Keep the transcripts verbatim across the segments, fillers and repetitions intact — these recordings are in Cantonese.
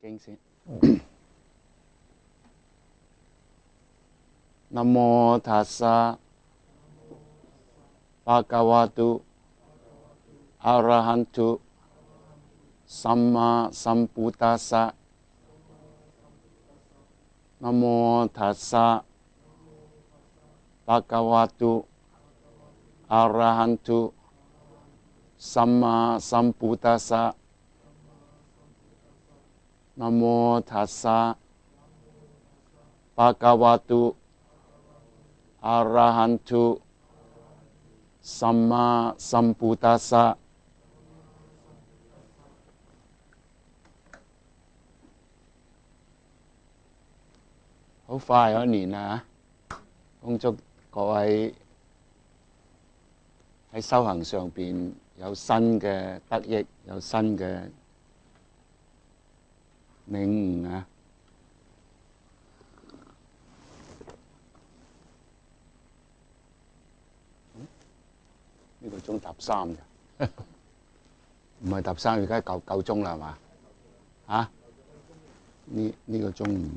經先。南無塔薩巴嘎瓦多阿拉罕多สัมมาสัมพุทธัสสะนะโมตัสสะภะคะวะโตอะระหันโตสัมมาสัมพุทธัสสะนะโมตัสสะภะคะวะโตอะระหันโตสัมมาสัมพุทธัสสะ好快嗰一年啊！恭祝各位喺修行上邊有新嘅得益，有新嘅領悟啊！呢個鐘搭三嘅，唔係搭三，而家夠夠鐘啦，係嘛？啊？呢呢個鐘唔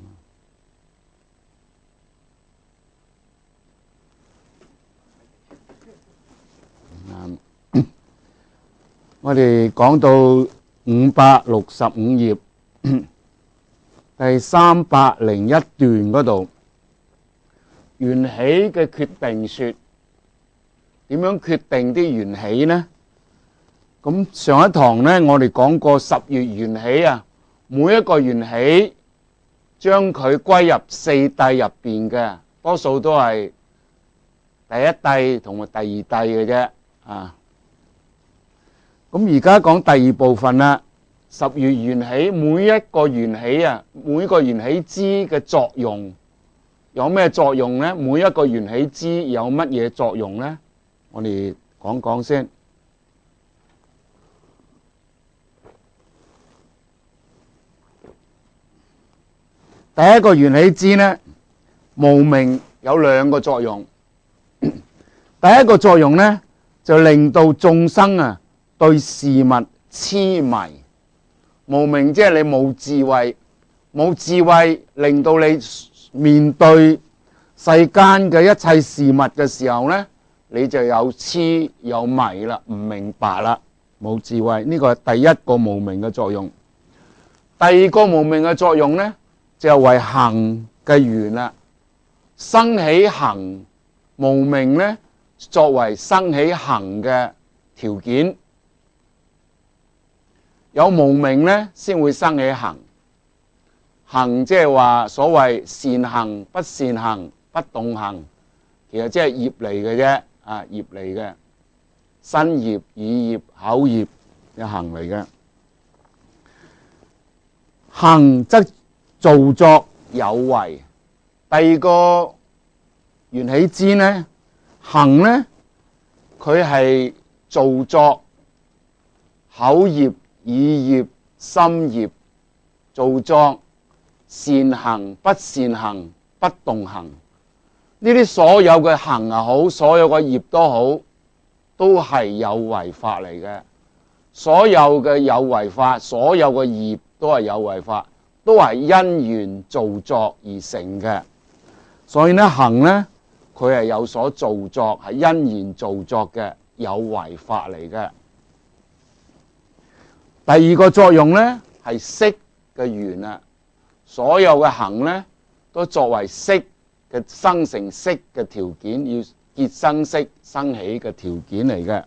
啱。我哋講到五百六十五頁第三百零一段嗰度，緣起嘅決定說，點樣決定啲緣起呢？咁上一堂呢，我哋講過十月緣起啊，每一個緣起將佢歸入四諦入邊嘅，多數都係第一諦同埋第二諦嘅啫啊。咁而家講第二部分啦，十月緣起，每一個緣起啊，每一個緣起支嘅作用有咩作用呢？每一個緣起支有乜嘢作用呢？我哋講講先。第一個緣起支呢，無明有兩個作用。第一個作用呢，就令到眾生啊對事物痴迷。無明即係你冇智慧，冇智慧令到你面對世間嘅一切事物嘅時候呢，你就有痴有迷啦，唔明白啦，冇智慧。呢個係第一個無明嘅作用。第二個無明嘅作用呢，就係為行嘅緣啦。生起行，無明呢，作為生起行嘅條件。有無明呢，先會生起行。行即係話所謂善行、不善行、不動行，其實即係業嚟嘅啫，啊業嚟嘅，身業、意業、口業嘅行嚟嘅。行則造作有為。第二個緣起支呢，行呢，佢係造作口業、意業、心業，造作善行、不善行、不動行。呢啲所有嘅行又好，所有嘅業都好，都係有為法嚟嘅。所有嘅有為法，所有嘅業都係有為法，都係因緣造作而成嘅。所以呢，行呢，佢係有所造作，係因緣造作嘅有為法嚟嘅。第二個作用呢，係識嘅緣啊。所有嘅行呢，都作為識嘅生成識嘅條件，要結生識生起嘅條件嚟嘅。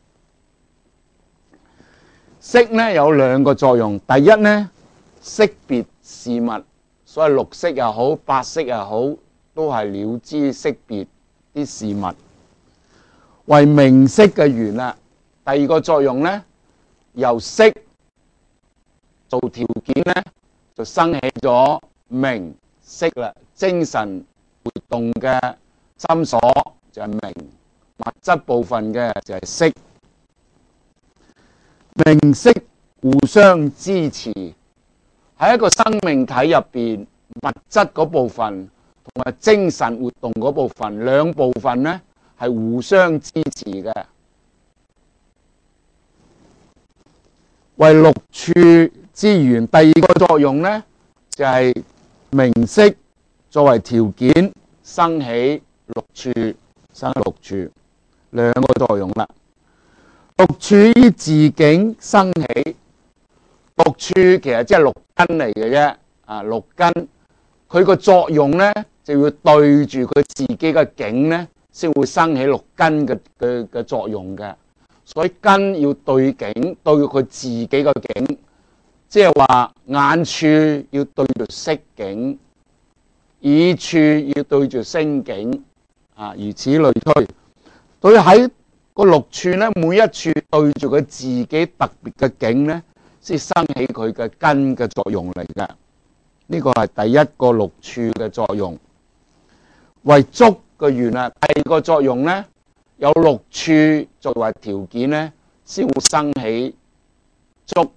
識呢，有兩個作用。第一呢，識別事物，所謂綠色又好，白色又好，都係了知識別啲事物，為名色嘅緣啦。第二個作用呢，由識做條件呢，就生起咗名色啦。精神活動嘅心所就係名，物質部分嘅就係色。名色互相支持，喺一個生命體入邊，物質嗰部分同埋精神活動嗰部分，兩部分呢係互相支持嘅。為六處之源。第二個作用咧就係、是、名色作為條件生起六處，生六處兩個作用啦。六處於自境生起，六處其實即係六根嚟嘅啫。啊，六根佢個作用咧就要對住佢自己嘅境咧，先會生起六根嘅嘅嘅作用嘅。所以根要對境，對佢自己嘅境，即係話眼處要對住色境，耳處要對住聲境，啊，如此類推。對喺個六處咧，每一處對住佢自己特別嘅境咧，先生起佢嘅根嘅作用嚟嘅。呢個係第一個六處嘅作用，為觸嘅緣啦。第二個作用咧，有六處作為條件咧，先會生起觸，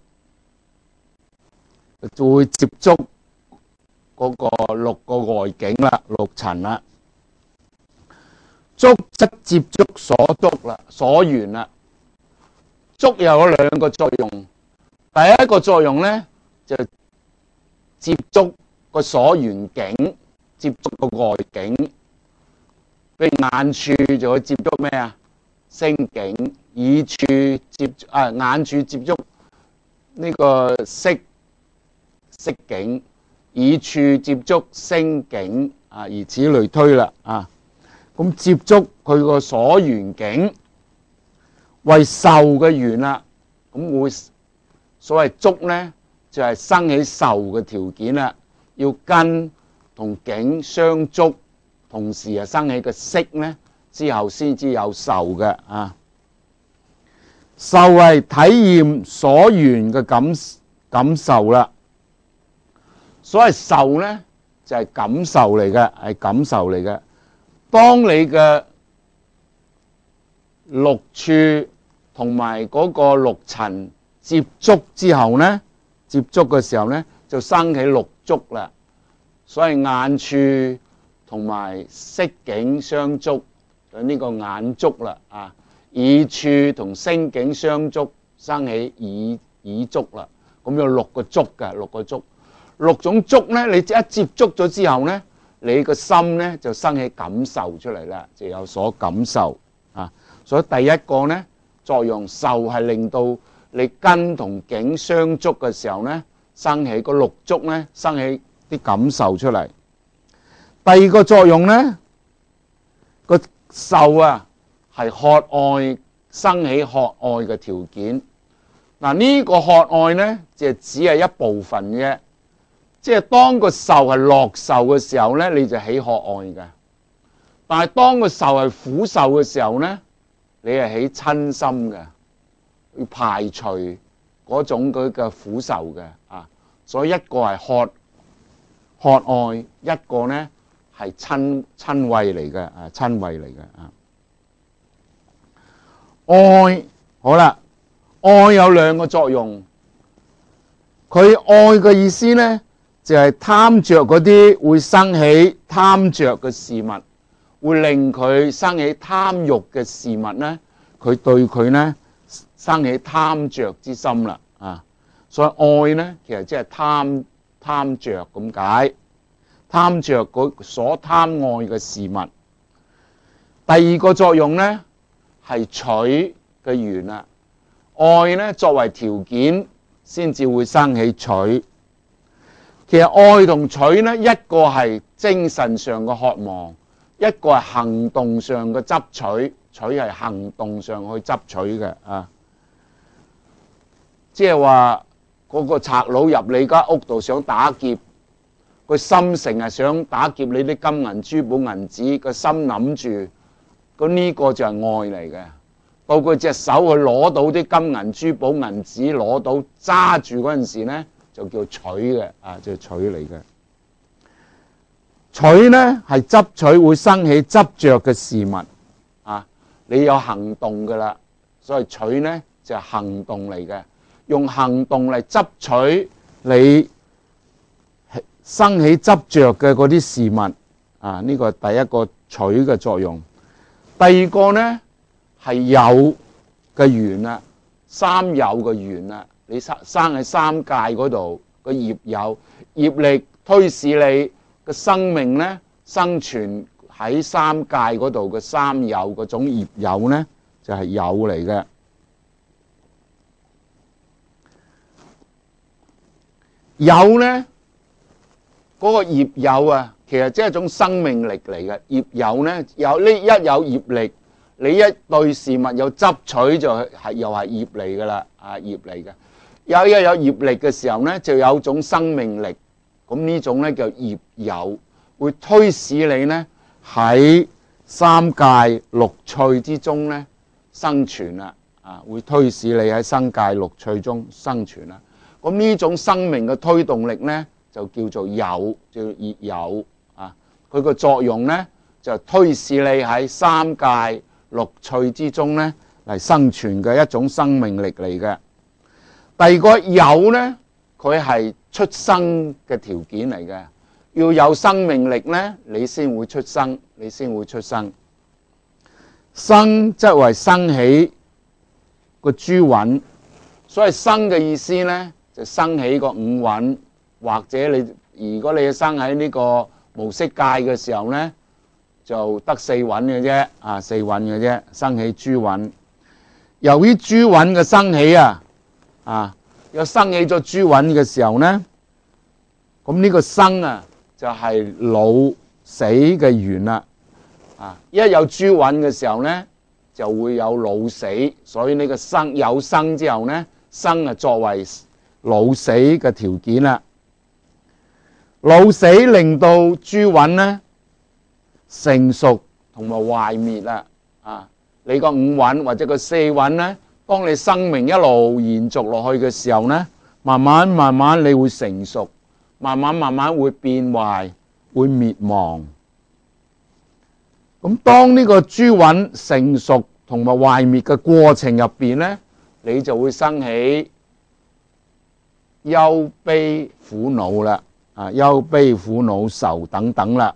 就會接觸嗰個六個外境啦，六塵啦。觸則接觸所觸啦，所緣啦。觸又有兩個作用，第一個作用咧就接觸個所緣境，接觸個外境。譬如眼處就會接觸咩啊？聲境。耳處接啊，眼處接觸呢個色色境，耳處接觸聲境啊，如此類推啦啊。咁接觸佢個所緣境，為受嘅緣啦。咁會所謂觸咧，就係、是、生起受嘅條件啦。要根同境相觸，同時啊生起個色咧，之後先至有受嘅啊。受係體驗所緣嘅感感受啦。所謂受咧，就係、是、感受嚟嘅，係感受嚟嘅。當你嘅六處同埋嗰個六塵接觸之後咧，接觸嘅時候咧，就生起六觸啦。所以眼處同埋色境相觸，就呢個眼觸啦啊。耳處同聲境相觸，生起耳耳觸啦。咁有六個觸嘅，六個觸，六種觸咧，你一接觸咗之後咧，你個心咧就生起感受出嚟啦，就有所感受啊。所以第一個咧作用，受係令到你根同境相觸嘅時候咧，生起個六觸咧，生起啲感受出嚟。第二個作用咧，個受啊係渴愛，生起渴愛嘅條件。嗱，呢個渴愛咧就只係一部分嘅。即係當個受係樂受嘅時候咧，你就起渴愛嘅；但係當個受係苦受嘅時候咧，你係起親心嘅，要排除嗰種佢嘅苦受嘅啊。所以一個係渴渴愛，一個咧係親親慰嚟嘅啊，親慰嚟嘅啊。愛好啦，愛有兩個作用。佢愛嘅意思咧，就係貪着嗰啲會生起貪着嘅事物，會令佢生起貪欲嘅事物咧，佢對佢咧生起貪着之心啦啊！所以愛咧，其實即係貪貪着咁解，貪着嗰所貪愛嘅事物。第二個作用咧係取嘅緣啦，愛咧作為條件先至會生起取。其實愛同取咧，一個係精神上嘅渴望，一個係行動上嘅執取。取係行動上去執取嘅啊，即係話嗰個賊佬入你間屋度想打劫，個心成係想打劫你啲金銀珠寶銀紙，個心諗住，咁呢個就係愛嚟嘅。到佢隻手去攞到啲金銀珠寶銀紙，攞到揸住嗰陣時咧，就叫取嘅啊，就取嚟嘅。取咧係執取，會生起執着嘅事物啊。你有行動噶啦，所以取咧就係行動嚟嘅，用行動嚟執取你生起執着嘅嗰啲事物啊。呢個係第一個取嘅作用。第二個咧係有嘅緣啦，三有嘅緣啦。 你生生喺三界嗰度個業有業力推使你嘅生命咧生存喺三界嗰度嘅三有嗰種業有咧就係有嚟嘅。有咧嗰個業有啊，其實即係一種生命力嚟嘅。業有咧有呢一有業力，你一對事物有執取就係又係業嚟噶啦，啊業嚟嘅。有一有業力嘅時候咧，就有種生命力，咁呢種咧叫業有，會推使你咧喺三界六趣之中咧生存啦，啊會推使你喺三界六趣中生存啦。咁呢種生命嘅推動力咧，就叫做有，叫業有啊。佢個作用咧，就推使你喺三界六趣之中咧嚟生存嘅一種生命力嚟嘅。第二個有咧，佢係出生嘅條件嚟嘅。要有生命力咧，你先會出生，你先會出生。生即係為生起個諸蘊，所謂生嘅意思咧。就生起個五蘊，或者你如果你生喺呢個無色界嘅時候咧，就得四蘊嘅啫，啊四蘊嘅啫，生起諸蘊。由於諸蘊嘅生起啊，啊有生起咗諸蘊嘅時候咧，咁呢個生啊就係老死嘅緣啦，啊一有諸蘊嘅時候咧，就會有老死，所以呢個生有生之後咧，生啊作為老死嘅條件啦，老死令到諸蘊咧成熟同埋壞滅啦。啊，你個五蘊或者個四蘊咧，當你生命一路延續落去嘅時候咧，慢慢慢慢你會成熟，慢慢慢慢會變壞，會滅亡。咁當呢個諸蘊成熟同埋壞滅嘅過程入邊咧，你就會生起憂悲苦惱啦，啊憂悲苦惱愁等等啦。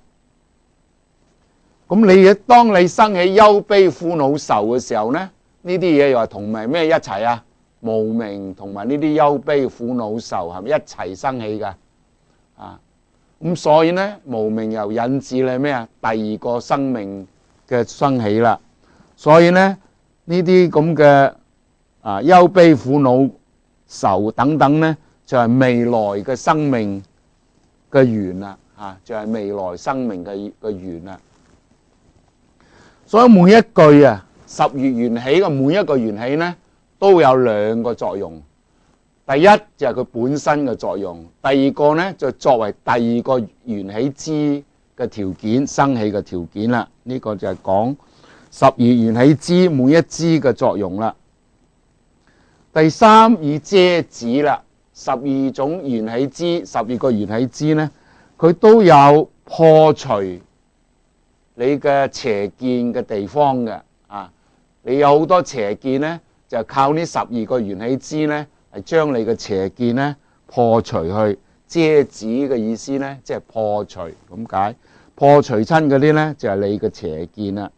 咁你當你生起憂悲苦惱愁嘅時候咧，呢啲嘢又係同埋咩一齊啊？無明同埋呢啲憂悲苦惱愁係咪一齊生起噶？啊，咁所以咧無明又引致你咩啊？第二個生命嘅生起啦。所以咧呢啲咁嘅啊憂悲苦惱愁等等咧，就係未來嘅生命嘅緣啦，嚇就係未來生命嘅嘅緣啦。所以每一句啊，十月緣起嘅每一個緣起咧，都有兩個作用。第一就係佢本身嘅作用，第二個咧就作為第二個緣起支嘅條件，生起嘅條件啦。呢個就係講十二緣起支每一支嘅作用啦。第三以遮止啦。十二種緣起支，十二個緣起支咧，佢都有破除你嘅邪見嘅地方嘅。啊，你有好多邪見咧，就靠呢十二個緣起支咧，係將你嘅邪見咧破除去。遮止嘅意思咧，即係破除咁解。破除親嗰啲咧，就係你嘅邪見啦。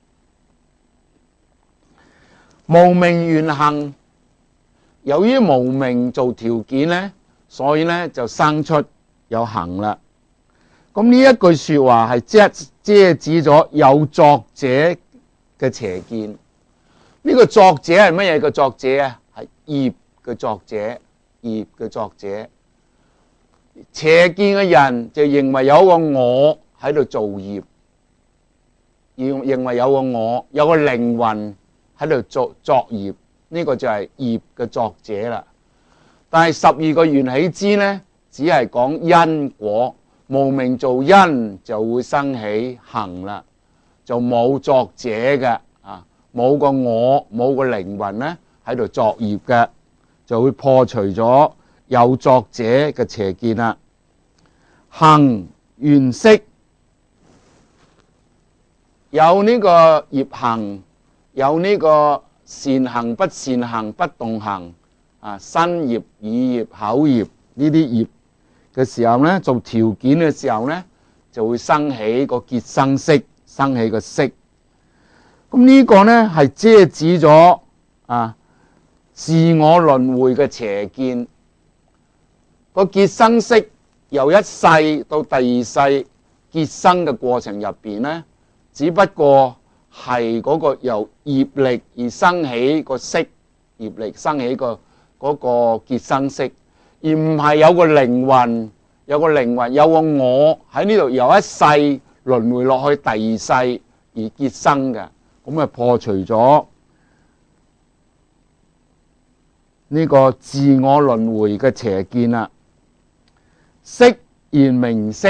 無明緣行。由於無明做條件咧，所以咧就生出有行啦。咁呢一句說話係遮遮止咗有作者嘅邪見。呢個作者係乜嘢嘅作者啊？係業嘅作者，業嘅作者。邪見嘅人就認為有個我喺度做業，認認為有個我有個靈魂喺度作作業。呢個就係業嘅作者啦，但係十二個緣起支咧，只係講因果，無明做因就會生起行啦，就冇作者嘅啊，冇個我，冇個靈魂咧喺度作業嘅，就會破除咗有作者嘅邪見啦。行緣識，有呢個業行，有呢個善行、不善行、不動行啊，身業、意業、口業呢啲業嘅時候咧，做條件嘅時候咧，就會生起個結生識，生起個識。咁呢個咧係遮止咗啊自我輪迴嘅邪見。個結生識由一世到第二世結生嘅過程入邊呢，只不過係嗰個由業力而生起個識，業力生起個嗰個結生識，而唔係有個靈魂，有個靈魂有個我喺呢度由一世輪迴落去第二世而結生嘅，咁啊破除咗呢個自我輪迴嘅邪見啦。識現名色，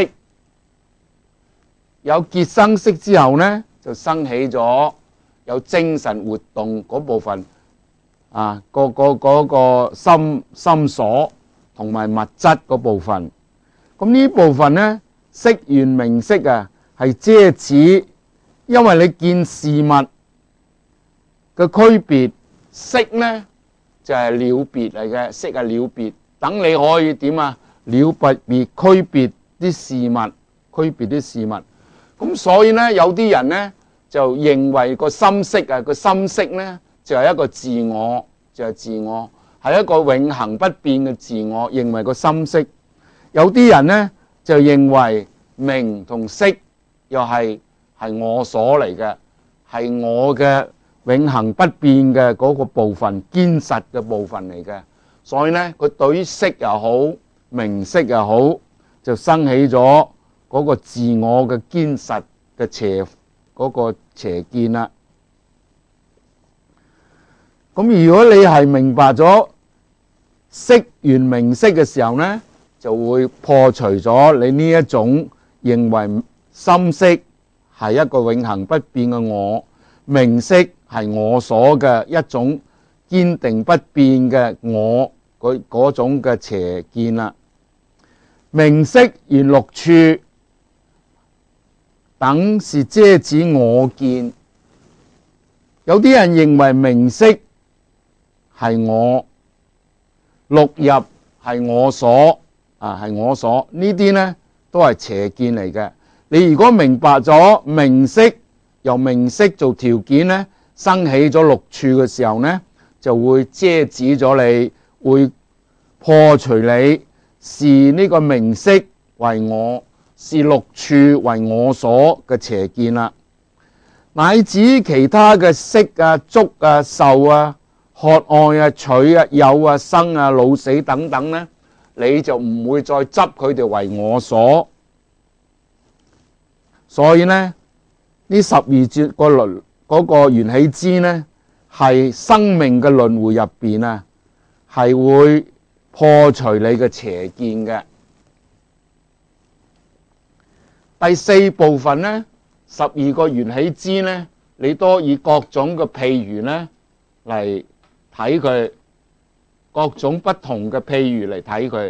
有結生識之後呢，就生起咗有精神活動嗰部分啊，個個嗰個心心所同埋物質嗰部分。咁呢部分呢，識現名色啊，係遮止，因為你見事物嘅區別，識呢就係了別嚟嘅，識係了別，等你可以點啊？了別別區別啲事物，區別啲事物。咁所以呢，有啲人呢就認為個心識啊，個心識呢就係一個自我，就係自我，係一個永恆不變嘅自我，認為個心識。有啲人呢就認為名同色又係係我所嚟嘅，係我嘅永恆不變嘅嗰個部分，堅實嘅部分嚟嘅。所以呢，佢對於色又好，名色又好，就生起咗嗰個自我嘅堅實嘅邪嗰個邪見啦。咁如果你係明白咗識現名色嘅時候呢，就會破除咗你呢一種認為心識係一個永恆不變嘅我，名色係我所嘅一種堅定不變嘅我嗰嗰種嘅邪見啦。名色現六處，等是遮止我見。有啲人認為名色係我，六入係我所啊，係我所，呢啲呢都係邪見嚟嘅。你如果明白咗名色，由名色做條件呢，生起咗六處嘅時候呢，就會遮止咗你，會破除你視呢個名色為我，視六處為我所嘅邪見啦。乃至其他嘅色啊、觸啊、受啊、渴愛啊、取啊、有啊、生啊、老死等等呢，你就唔會再執佢哋為我所。所以呢，呢十二節個輪嗰個緣起支呢，係生命嘅輪迴入邊啊，係會破除你嘅邪見嘅。第四部分呢，十二個緣起支呢，你都以各種嘅譬喻呢嚟睇佢，各種不同嘅譬喻嚟睇佢。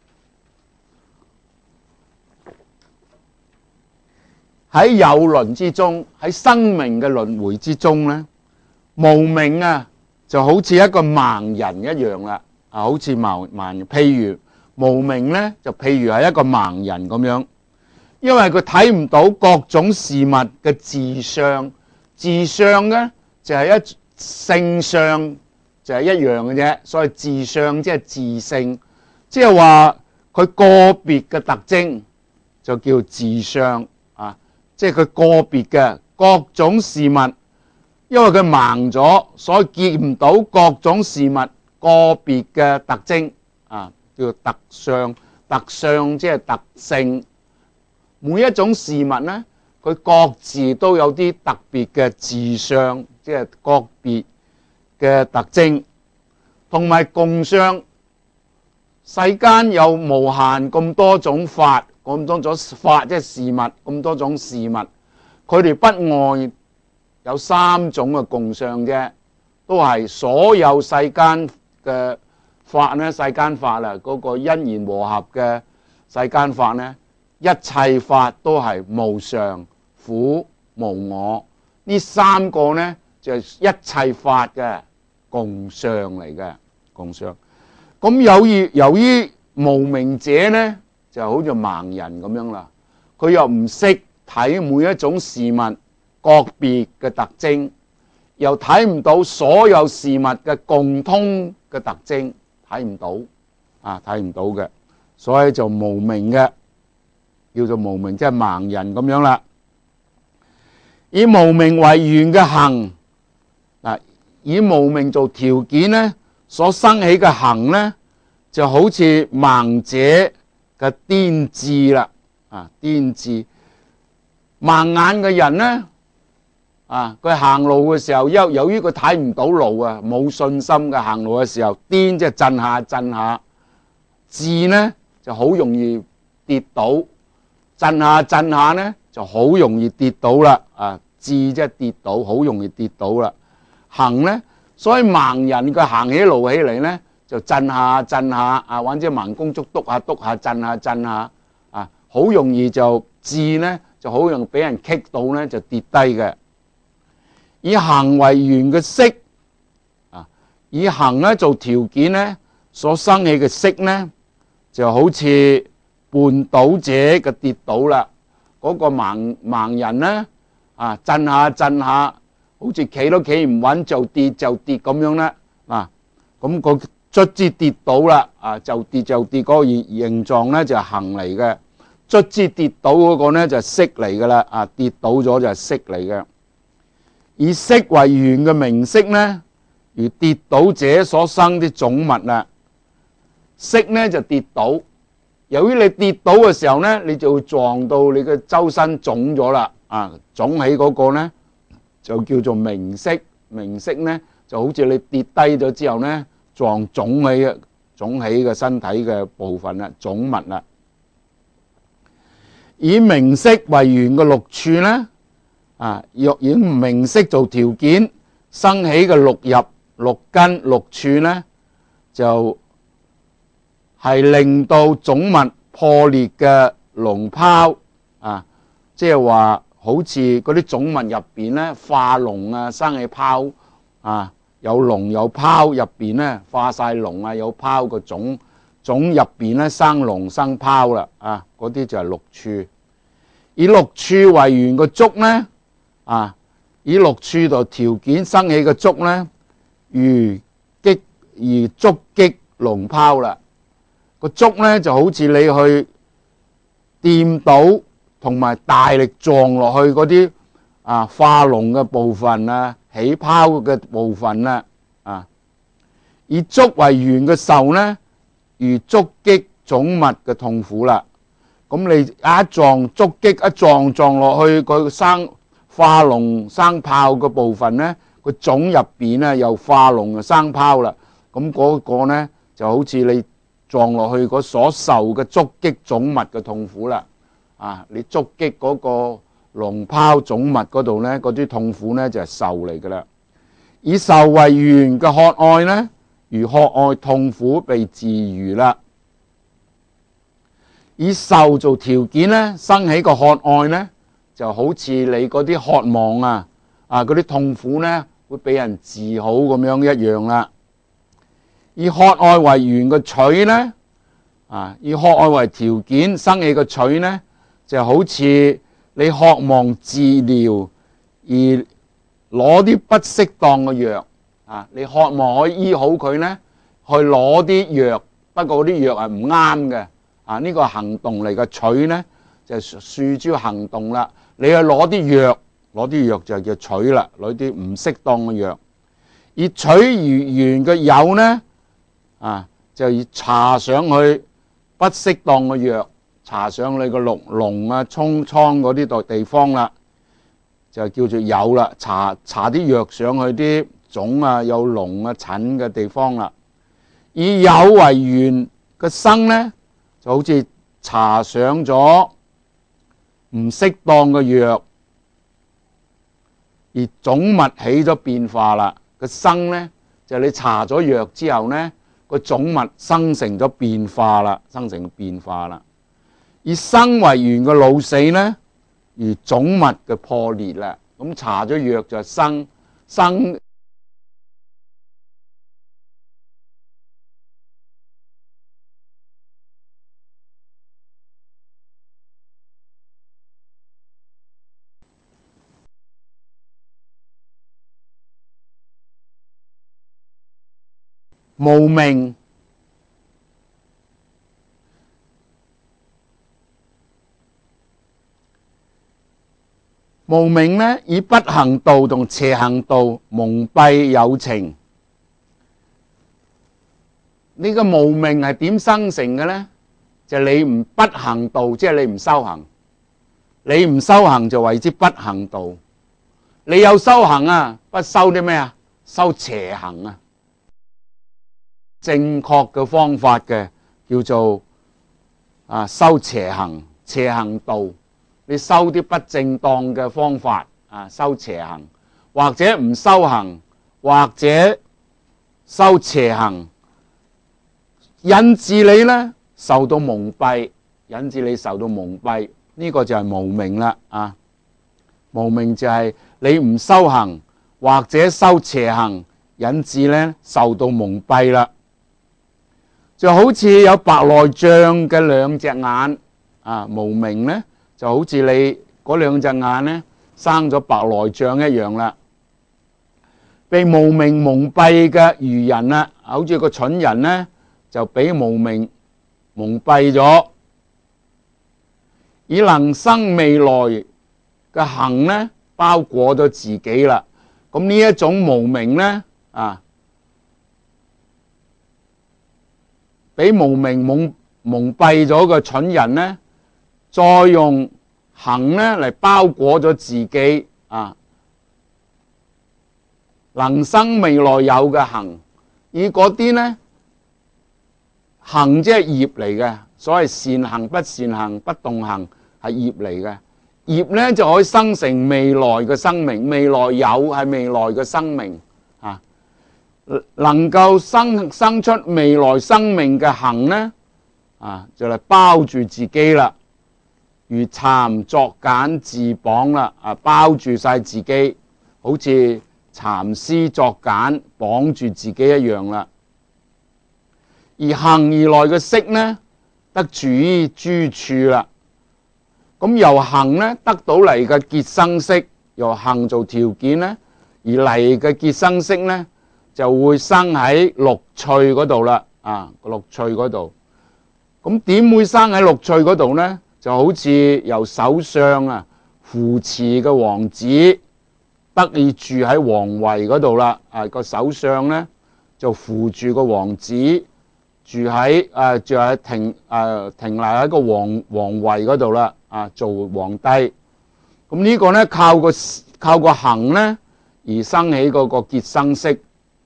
喺有輪之中，喺生命嘅輪迴之中呢，無明啊就好似一個盲人一樣啦，啊，好似盲盲人。譬如無明呢，就譬如係一個盲人咁樣，因為佢睇唔到各種事物嘅自相，自相呢就係一性相，就係一樣嘅啫。所以自相即係自性，即係話佢個別嘅特徵就叫自相啊。即係佢個別嘅各種事物，因為佢盲咗，所以見唔到各種事物個別嘅特徵啊，叫特相。特相即係特性，每一種事物呢，佢各自都有啲特別嘅自相，即係個別嘅特徵，同埋共相。世間有無限咁多種法。咁多種法即係事物，咁多種事物，佢哋不外有三種嘅共相啫，都係所有世間嘅法呢，世間法啦，嗰個因緣和合嘅世間法呢，一切法都係無常、苦、無我，呢三個呢就係一切法嘅共相嚟嘅共相。咁由於由於無明者呢，就好似盲人咁樣啦，佢又唔識睇每一種事物個別嘅特徵， 又睇唔到所有事物嘅共通嘅特徵，睇唔到啊，睇唔到嘅，所以就無明嘅，叫做無明，即係盲人咁樣啦。以無明為緣嘅行，嗱，以無明做條件咧，所生起嘅行咧，就好似盲者嘅顛智啦，啊，顛智，盲眼嘅人咧，啊，佢行路嘅時候，由由於佢睇唔到路啊，冇信心嘅行路嘅時候，顛即係震下震下，智咧就好容易跌倒，震下震下咧就好容易跌倒啦，啊，智即係跌倒，好容易跌倒啦。行咧，所以盲人佢行起路起嚟咧，就震下震下，啊，或者盲公竹篤下篤下，震下震下，啊，好容易就智咧就好容易俾人棘到咧，就跌低嘅。以行為緣嘅識，啊，以行咧做條件咧，所生起嘅識咧，就好似絆倒者嘅跌倒啦。嗰、那個盲盲人咧，啊，震下震下，好似企都企唔穩，就跌就跌咁樣咧，啊，咁個卒之跌倒啦，啊，就跌就跌，嗰個形形狀咧就係行嚟嘅，卒之跌倒嗰個咧就係識嚟噶啦，啊，跌倒咗就係識嚟嘅。以識為緣嘅名色咧，如跌倒者所生啲腫物啦，識咧就跌倒。由於你跌倒嘅時候咧，你就會撞到你嘅周身腫咗啦，啊，腫起嗰個咧就叫做名色。名色咧就好似你跌低咗之後咧，撞腫起嘅腫起嘅身體嘅部分啦，腫物啦。以名色為緣嘅六處咧，啊，若以名色做條件生起嘅六入、六根、六處咧，就係令到腫物破裂嘅膿泡啊，即係話好似嗰啲腫物入邊咧化膿啊，生起泡啊，有膿有泡入邊咧化晒膿啊，有泡個腫腫入邊咧生膿生泡啦，啊，嗰啲就係六處。以六處為緣嘅觸咧，啊，以六處度條件生起嘅觸咧，如擊如觸擊膿泡啦。個觸咧就好似你去掂到同埋大力撞落去嗰啲啊化膿嘅部分啊，起泡嘅部分啦，啊，以觸為緣嘅受咧，如觸擊腫物嘅痛苦啦。咁你一撞觸擊一撞撞落去個生化膿生泡嘅部分咧，個腫入邊咧又化膿又生泡啦。咁嗰個咧就好似你撞落去嗰所受嘅觸擊腫物嘅痛苦啦。啊，你觸擊嗰個膿泡腫物嗰度咧，嗰啲痛苦咧就係受嚟噶啦。以受為緣嘅渴愛咧，如渴愛痛苦被治愈啦。以受做條件咧，生起個渴愛咧，就好似你嗰啲渴望啊，啊嗰啲痛苦咧，會俾人治好咁樣一樣啦。以渴愛為緣嘅取咧，啊，以渴愛為條件生起個取咧，就好似你渴望治療而攞啲不適當嘅藥，啊，你渴望可以醫好佢咧，去攞啲藥，不過嗰啲藥係唔啱嘅。啊！呢、這個行動嚟嘅取咧，就係訴諸行動啦。你去攞啲藥，攞啲藥就叫取啦，攞啲唔適當嘅藥。而取如緣嘅有咧，啊，就要搽上去不適當嘅藥，搽上你個龍龍啊、瘡瘡嗰啲度地方啦，就叫做有啦。搽搽啲藥上去啲腫啊、有膿啊、疹嘅地方啦。以有為緣嘅生咧，就好似搽上咗唔適當嘅藥，而腫物起咗變化啦。個生咧就係你搽咗藥之後咧，個腫物生成咗變化啦，生成變化啦。以生為緣嘅老死咧，如腫物嘅破裂啦。咁搽咗藥就生生。 無明，無明呢，以不行道同邪行道蒙蔽有情。呢個無明係點生成嘅呢？就係你唔不行道，即係你唔修行。你唔修行就為之不行道。你有修行啊，不修啲咩啊？修邪行啊。正確嘅方法嘅叫做啊修邪行，邪行道。你修啲不正當嘅方法啊，修邪行，或者唔修行，或者修邪行，引致你呢受到蒙蔽，引致你受到蒙蔽，呢個就係無明啦啊！無明就係你唔修行，或者修邪行，引致呢受到蒙蔽啦。就好似有白內障嘅兩隻眼啊，無明呢就好似你嗰兩隻眼呢生咗白內障一樣啦。被無明蒙蔽嘅愚人啦，好似個蠢人呢就俾無明蒙蔽咗，以能生未來嘅行呢包裹咗自己啦。咁呢一種無明呢啊，俾無明蒙蒙蔽咗嘅蠢人呢，再用行呢嚟包裹咗自己啊，能生未來有嘅行，而嗰啲呢行即係業嚟嘅，所謂善行、不善行、不動行係業嚟嘅。業呢就可以生成未來嘅生命，未來有係未來嘅生命啊，能夠生生出未來生命嘅行呢啊，就嚟包住自己啦，如蠶作繭自綁啦啊，包住晒自己，好似蠶絲作繭綁住自己一樣啦。而行而來嘅識呢，得住於諸處啦。咁由行呢得到嚟嘅結生識，由行做條件呢，而嚟嘅結生識呢，就會生喺六趣嗰度啦。啊，六趣嗰度，咁點會生喺六趣嗰度呢？就好似由首相啊扶持嘅王子，得以住喺皇位嗰度啦。啊，個首相呢，就扶住個王子。住喺誒住喺停誒停留喺個皇皇位嗰度啦，啊做皇帝。咁呢個咧靠個靠個行咧而生起嗰個結生識。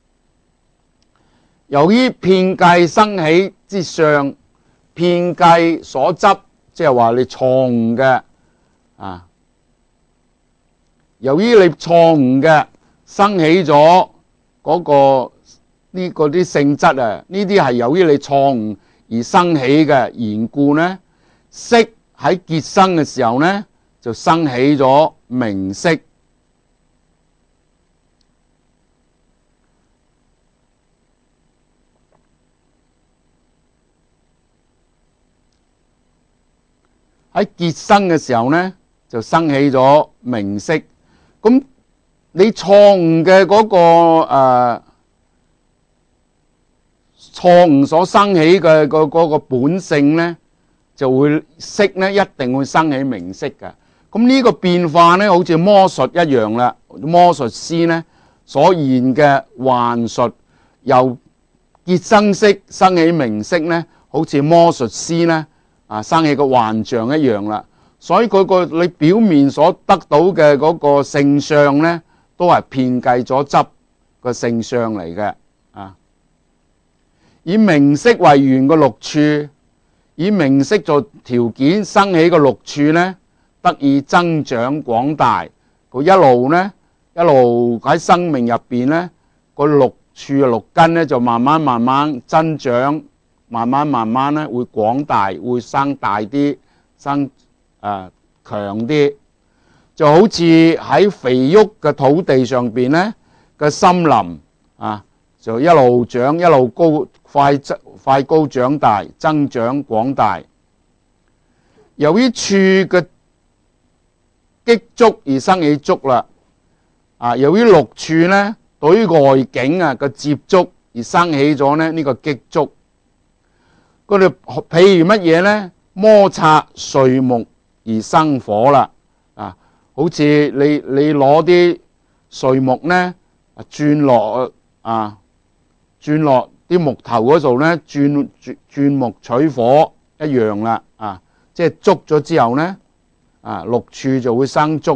由於遍計生起之相，遍計所執，即係話你錯誤嘅啊。由於你錯誤嘅生起咗嗰個。呢個啲性質啊，呢啲係由於你錯誤而生起嘅緣故呢，識喺結生嘅時候呢，就生起咗名色。喺結生嘅時候呢，就生起咗名色。咁你錯誤嘅嗰個誒。呃錯誤所生起嘅嗰嗰個本性呢，就會識呢，一定會生起名色嘅。咁呢個變化呢，好似魔術一樣啦。魔術師呢所現嘅幻術，由結生識生起名色呢，好似魔術師呢啊生起個幻象一樣啦。所以佢個你表面所得到嘅嗰個性相呢，都係遍計咗執個性相嚟嘅啊。以名色為緣嘅六處，以名色做條件生起嘅六處呢，得以增長廣大。佢一路呢，一路喺生命入邊呢，個六處嘅六根呢，就慢慢慢慢增長，慢慢慢慢呢會廣大，會生大啲，生誒強啲。就好似喺肥沃嘅土地上邊呢嘅森林啊，就一路長一路高。快快高長大，增長廣大。由於處嘅積觸而生起觸啦，啊，由於六處呢對於外境啊嘅接觸而生起咗咧呢個激觸。嗰度譬如乜嘢咧？摩擦碎木而生火啦。啊，好似你你攞啲碎木咧，轉落啊，轉落啲木頭嗰度咧，轉轉轉木取火一樣啦。啊，即係燭咗之後咧，啊六處就會生燭。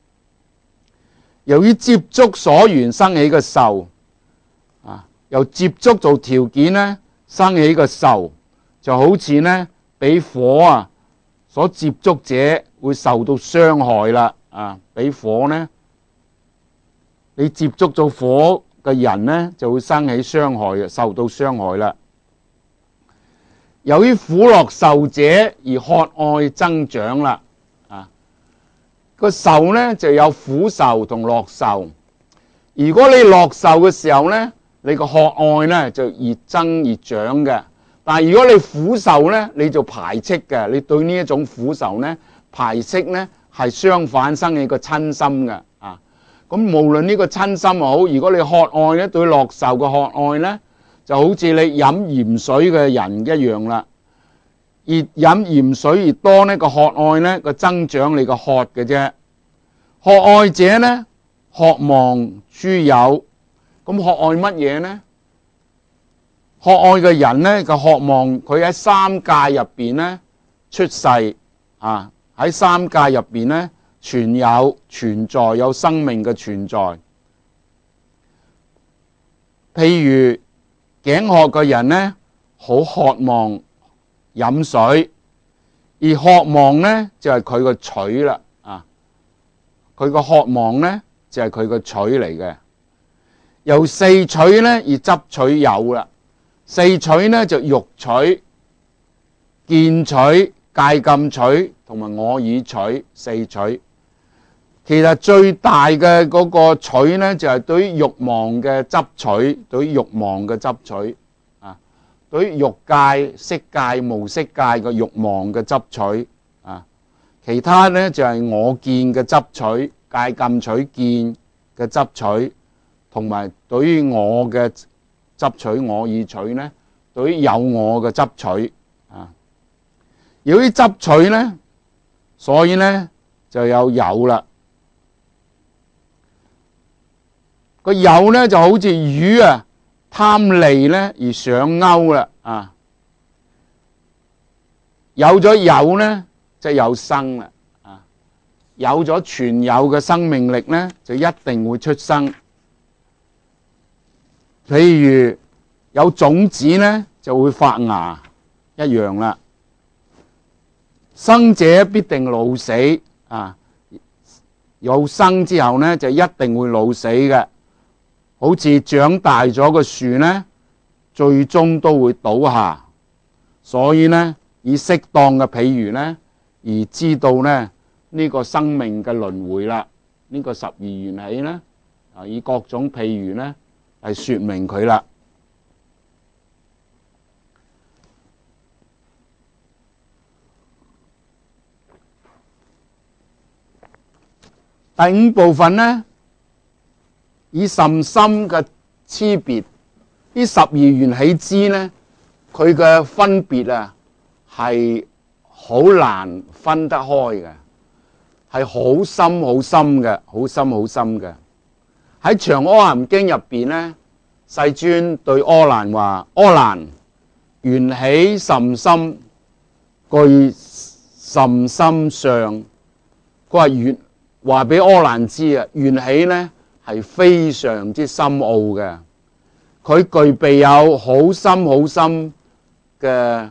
由於接觸所緣生起嘅受，啊，由接觸做條件咧，生起嘅受，就好似咧俾火啊所接觸者會受到傷害啦。啊，俾火咧，你接觸咗火嘅人咧，就會生起傷害嘅，受到傷害啦。由於苦樂受者而渴愛增長啦。啊，個受咧就有苦受同樂受。如果你樂受嘅時候咧，你個渴愛咧就越增越長嘅。但係如果你苦受咧，你就排斥嘅。你對呢一種苦受咧排斥咧係相反，生起個瞋心嘅。啊，咁無論呢個瞋心又好，如果你渴愛咧，對樂受嘅渴愛咧，就好似你飲鹽水嘅人一樣啦。越飲鹽水越多呢個渴愛咧個增長你個渴嘅啫。渴愛者咧渴望諸有，咁渴愛乜嘢呢？渴愛嘅人咧就渴望佢喺三界入邊咧出世，啊喺三界入邊咧存有存在有生命嘅存在。譬如頸渴嘅人咧好渴望飲水，而渴望咧就係佢個取啦。啊，佢個渴望咧就係佢個取嚟嘅。由四取咧而執取有啦。四取咧就欲取、見取、戒禁取同埋我已取四取。其實最大嘅嗰個取咧就係對於欲望嘅執取，對於欲望嘅執取啊，對於欲界、色界、無色界嘅欲望嘅執取啊。其他咧就係我見嘅執取、戒禁取見嘅執取，同埋對於我嘅執取我已取咧，對於有我嘅執取啊。由於執取咧，所以咧就有有啦。個有咧就好似魚啊，貪利咧而上鈎啦。啊，有咗有咧，就有生啦。啊，有咗全有嘅生命力咧，就一定會出生。譬如有種子咧，就會發芽一樣啦。生者必定老死啊！有生之後咧，就一定會老死嘅。好似長大咗個樹咧，最終都會倒下。所以咧，以適當嘅譬喻咧，而知道咧呢個生命嘅輪迴啦。呢個十二緣起咧，啊以各種譬喻咧嚟說明佢啦。第五部分呢，以甚深嘅差別，呢十二緣起支呢，佢嘅分別啊係好難分得開嘅，係好深好深嘅，好深好深嘅。喺《長阿含經》入邊呢，世尊對阿難話：阿難，緣起甚深，具甚深相。佢話緣話俾阿難知啊，緣起呢係非常之深奧嘅，佢具備有好深好深嘅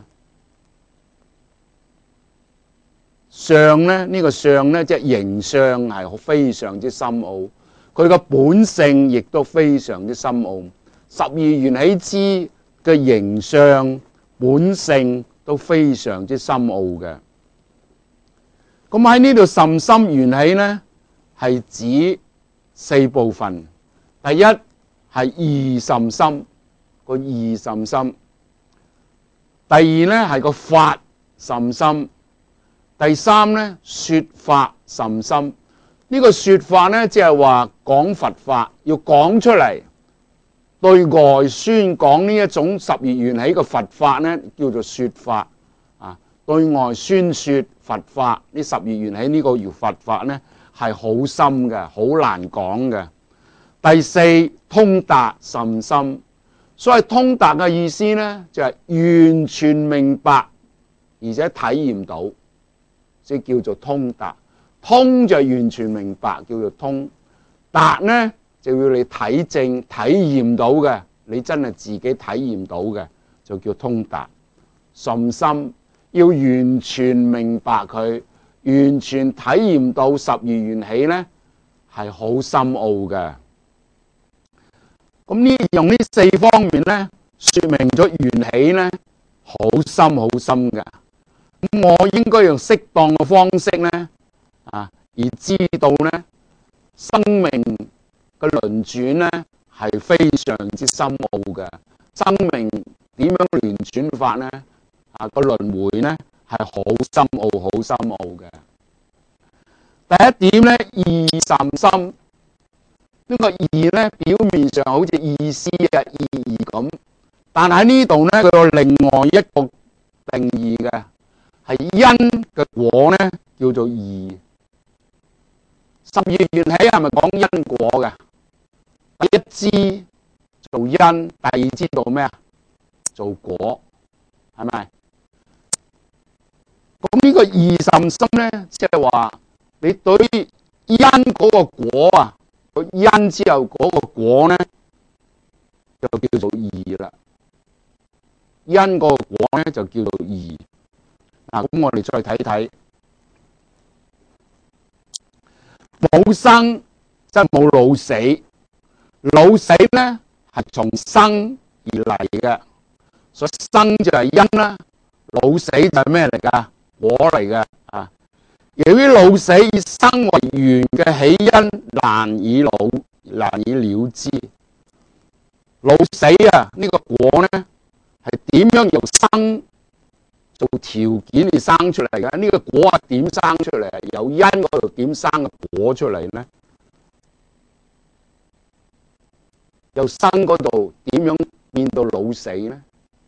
相呢。呢個相呢，即係形相係非常之深奧，佢個本性亦都非常之深奧。十二緣起支嘅形相本性都非常之深奧嘅。咁喺呢度甚深緣起呢，係指四部分。第一係義甚深，個義甚深；第二呢係個法甚深；第三呢說法甚深。呢、這個說法呢，即係話講佛法要講出嚟， 對外宣講呢一種十二緣起嘅佛法呢，叫做說法啊。對外宣說佛法呢，十二緣起呢個叫佛法呢，係好深嘅，好難講嘅。第四，通達甚深。所謂通達嘅意思呢，就係完全明白，而且體驗到，即叫做通達。通就係完全明白，叫做通。達呢就要你體證、體驗到嘅，你真係自己體驗到嘅，就叫通達。甚深，要完全明白佢，完全體驗到十二緣起呢，係好深奧嘅。咁呢，用呢四方面呢，說明咗緣起呢，好深好深嘅。咁我應該用適當嘅方式呢，啊，而知道呢，生命嘅輪轉呢，係非常之深奧嘅。生命點樣輪轉法呢？啊，個輪迴呢，係好深奧、好深奧嘅。第一點呢，義甚深。呢個義呢，表面上好似意思嘅意義咁，但喺呢度呢，佢有另外一個定義嘅，係因嘅果呢，叫做義。十二緣起係咪講因果嘅？第一支做因，第二支做咩啊？做果，係咪？咁呢個義甚深呢，即係話你對因嗰個果啊，個因之後嗰個果呢，就叫做義啦。因嗰個果呢，就叫做義。嗱，咁我哋再睇睇，冇生即係冇老死，老死呢係從生而嚟嘅，所以生就係因啦，老死就係咩嚟噶？果嚟嘅啊。由於老死以生為緣嘅起因難以了難以了知，老死啊呢個果呢係點樣由生做條件而生出嚟嘅？呢個果係點生出嚟？由因嗰度點生個果出嚟呢？由生嗰度點樣變到老死呢？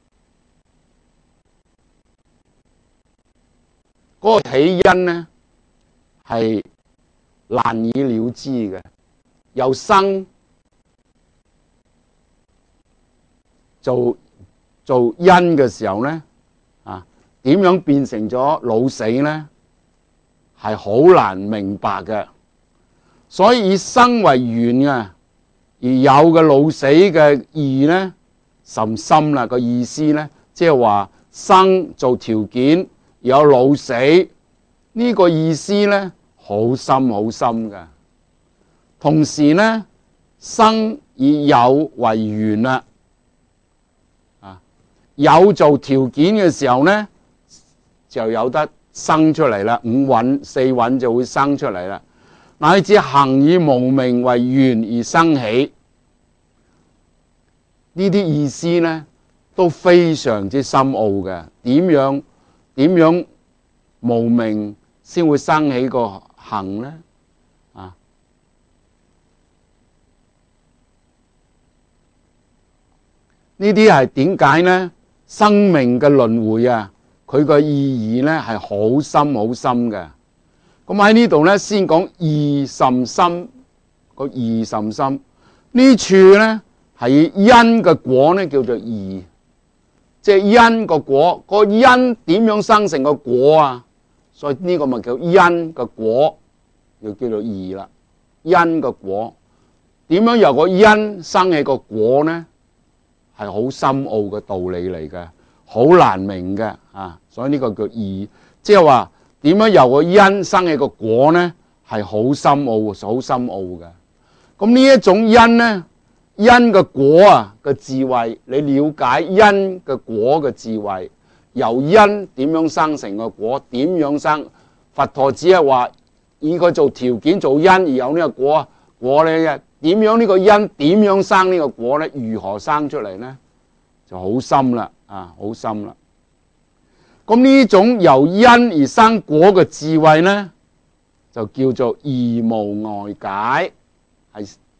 嗰個起因呢係難以了知嘅。由生做做因嘅時候呢，啊，點樣變成咗老死呢？係好難明白嘅。所以以生為緣啊，而有嘅老死嘅義呢，甚深啦。個意思呢，即係話生做條件，有老死呢個意思呢，好深好深嘅。同時呢，生以有為緣啦，啊，有做條件嘅時候呢，就有得生出嚟啦。五蘊四蘊就會生出嚟啦。乃至行以無明為緣而生起，呢啲意思呢都非常之深奧嘅。點樣點樣無明先會生起個行呢？啊，呢啲係點解呢？生命嘅輪迴啊，佢個意義呢係好深好深嘅。咁喺呢度呢，先講義甚深，個義甚深呢處呢係因嘅果呢叫做義，即係因個果，個因點樣生成個果啊？所以呢個咪叫因嘅果，又叫做義啦。因嘅果點樣由個因生起個果呢？係好深奧嘅道理嚟嘅，好難明嘅啊！所以呢個叫義，即係話點樣由個因生起個果呢？係好深奧，好深奧嘅。咁呢一種因呢，因嘅果啊嘅智慧，你了解因嘅果嘅智慧，由因點樣生成個果，點樣生？佛陀只係話以佢做條件做因而有呢個果，果呢點樣呢個因點樣生呢個果呢？如何生出嚟呢？就好深啦，啊，好深啦。咁呢種由因而生果嘅智慧呢，就叫做義無礙解，係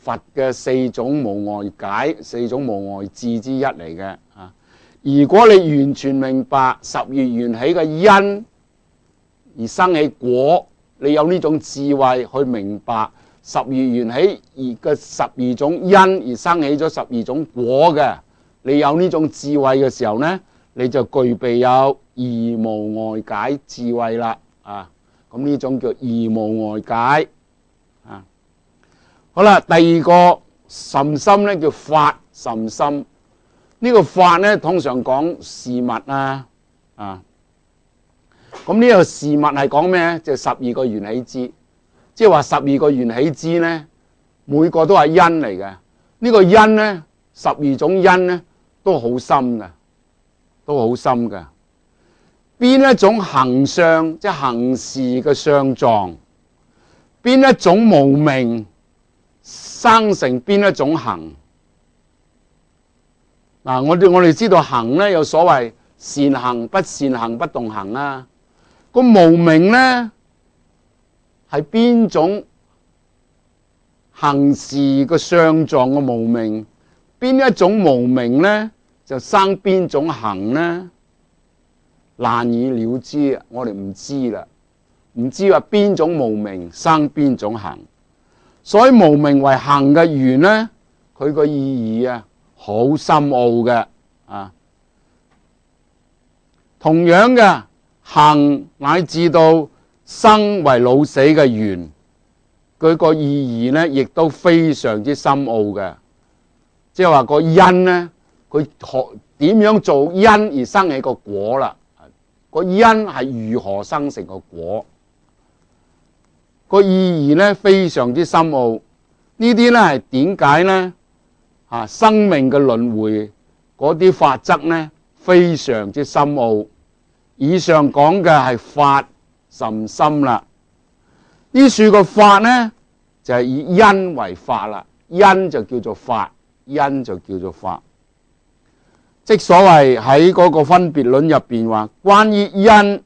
佛嘅四種無礙解、四種無礙智之一嚟嘅啊。如果你完全明白十二緣起嘅因而生起果，你有呢種智慧去明白十二緣起而嘅十二種因而生起咗十二種果嘅，你有呢種智慧嘅時候呢，你就具備有二無礙解智慧啦啊！咁呢種叫二無礙解啊。好啦，第二個甚深咧叫法甚深。呢、這個法咧通常講事物啊啊。咁呢個事物係講咩咧？就十二個緣起支，即係話十二個緣起支咧，每個都係因嚟嘅。呢、這個因咧，十二種因咧都好深嘅，都好深嘅。邊一種行相，即係行事嘅相狀，邊一種無明生成邊一種行。嗱，我哋我哋知道行咧有所謂善行、不善行、不動行啊。個無明咧係邊種行事嘅相狀嘅無明？邊一種無明咧就生邊種行咧？難以了知啊！我哋唔知啦，唔知話邊種無明生邊種行，所以無明為行嘅緣咧，佢個意義啊好深奧嘅啊。同樣嘅行乃至到生為老死嘅緣，佢個意義咧亦都非常之深奧嘅，即係話個因咧，佢學點樣做因而生起個果啦。個因係如何生成個果？個意義咧非常之深奧。呢啲咧係點解咧？啊，生命嘅輪迴嗰啲法則咧非常之深奧。以上講嘅係法甚深啦。呢處個法咧就係以因為法啦，因就叫做法，因就叫做法。即所謂喺嗰個分別論入邊話，關於因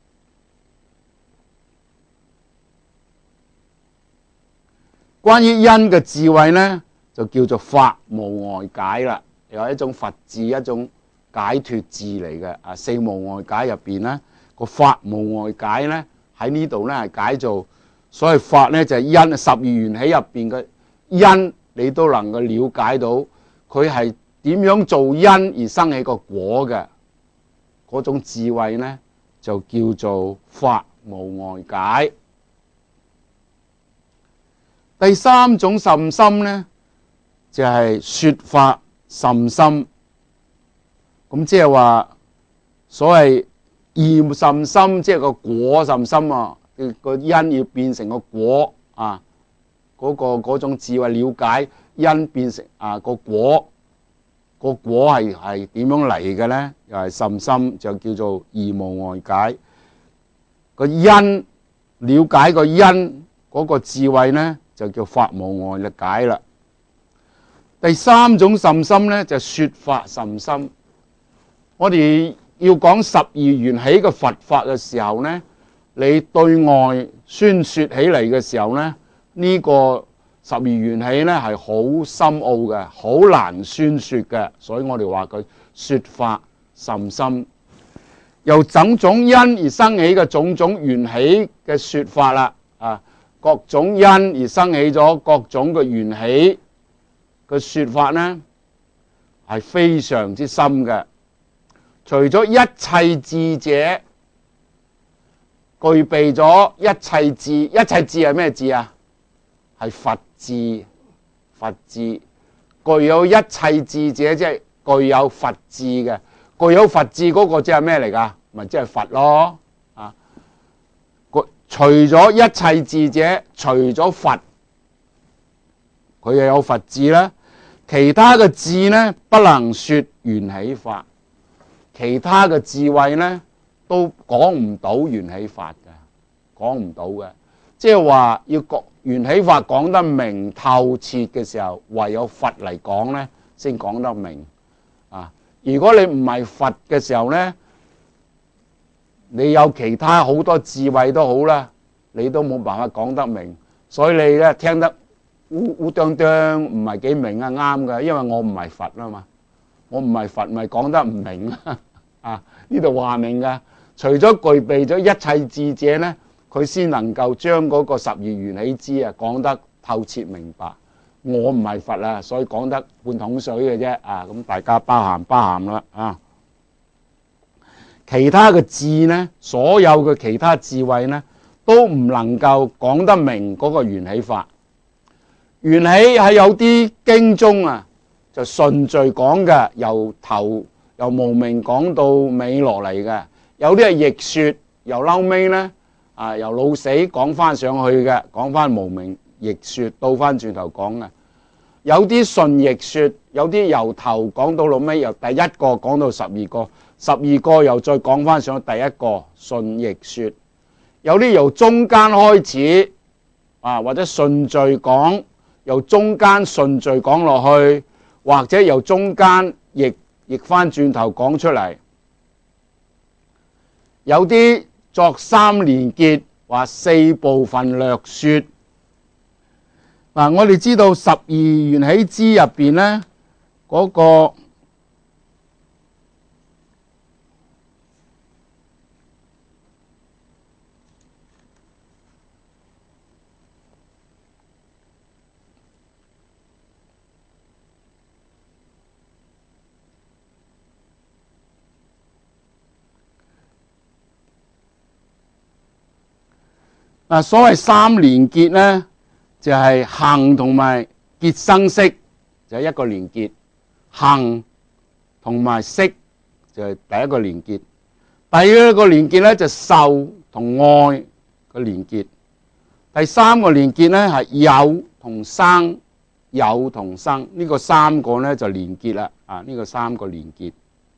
關於因嘅智慧呢，就叫做法無礙解啦。有一種佛智，一種解脫智嚟嘅。啊，四無礙解入邊呢個法無礙解呢，喺呢度呢係解做所謂法呢，就係因十二緣起入邊嘅因，你都能夠了解到佢係點樣做因而生起個果嘅嗰種智慧呢，就叫做法無礙解。第三種甚深呢，就係、是、說法甚深。咁即係話所謂業甚深，即係個果甚深啊！個因要變成個果啊，嗰、那個嗰種智慧了解因變成啊個果。個果係係點樣嚟嘅咧？又係甚深，就叫做二無礙解。個因了解個因嗰個智慧咧，就叫法無礙解啦。第三種甚深咧，就說法甚深。我哋要講十二緣起嘅佛法嘅時候咧，你對外宣說起嚟嘅時候咧，呢、這個十二緣起咧係好深奧嘅，好難宣說嘅，所以我哋話佢說法甚深。由種種因而生起嘅種種緣起嘅說法啦，啊，各種因而生起咗各種嘅緣起嘅說法咧，係非常之深嘅。除咗一切智者具備咗一切智，一切智係咩智啊？係佛智，佛智具有一切智者，即係具有佛智嘅。具有佛智嗰個即係咩嚟噶？咪即係佛咯啊！除咗一切智者，除咗佛，佢又有佛智啦。其他嘅智呢，不能說緣起法。其他嘅智慧呢，都講唔到緣起法嘅，講唔到嘅。即係話要講緣起法講得明透徹嘅時候，唯有佛嚟講呢，先講得明啊！如果你唔係佛嘅時候呢，你有其他好多智慧都好啦，你都冇辦法講得明。所以你咧聽得烏烏啄啄唔係幾明啊，啱嘅，因為我唔係佛啊嘛，我唔係佛，咪講得唔明啊。啊，呢度話明㗎，除咗具備咗一切智者咧，佢先能夠將嗰個十二緣起支啊講得透徹明白。我唔係佛啊，所以講得半桶水嘅啫。啊，咁大家包涵包涵啦。啊，其他嘅智呢，所有嘅其他智慧呢，都唔能夠講得明嗰個緣起法。緣起係有啲經中啊，就順序講嘅，由頭由無明講到尾落嚟嘅。有啲係逆說，由嬲尾呢，啊由老死講翻上去嘅，講翻無明逆說，倒翻轉頭講嘅。有啲順逆說，有啲由頭講到老尾，由第一個講到十二個，十二個又再講翻上去第一個順逆說。有啲由中間開始啊，或者順序講，由中間順序講落去，或者由中間逆逆翻轉頭講出嚟。有啲作三連結，話四部分略說。嗱，我哋知道十二緣起支入邊咧，嗰個嗱，所謂三連結咧，就係行同埋結生識，就係一個連結；行同埋識就係第一個連結。第二個連結咧就受同愛嘅連結。第三個連結咧係有同生，有同生呢個三個咧就連結啦。啊，呢個三個連結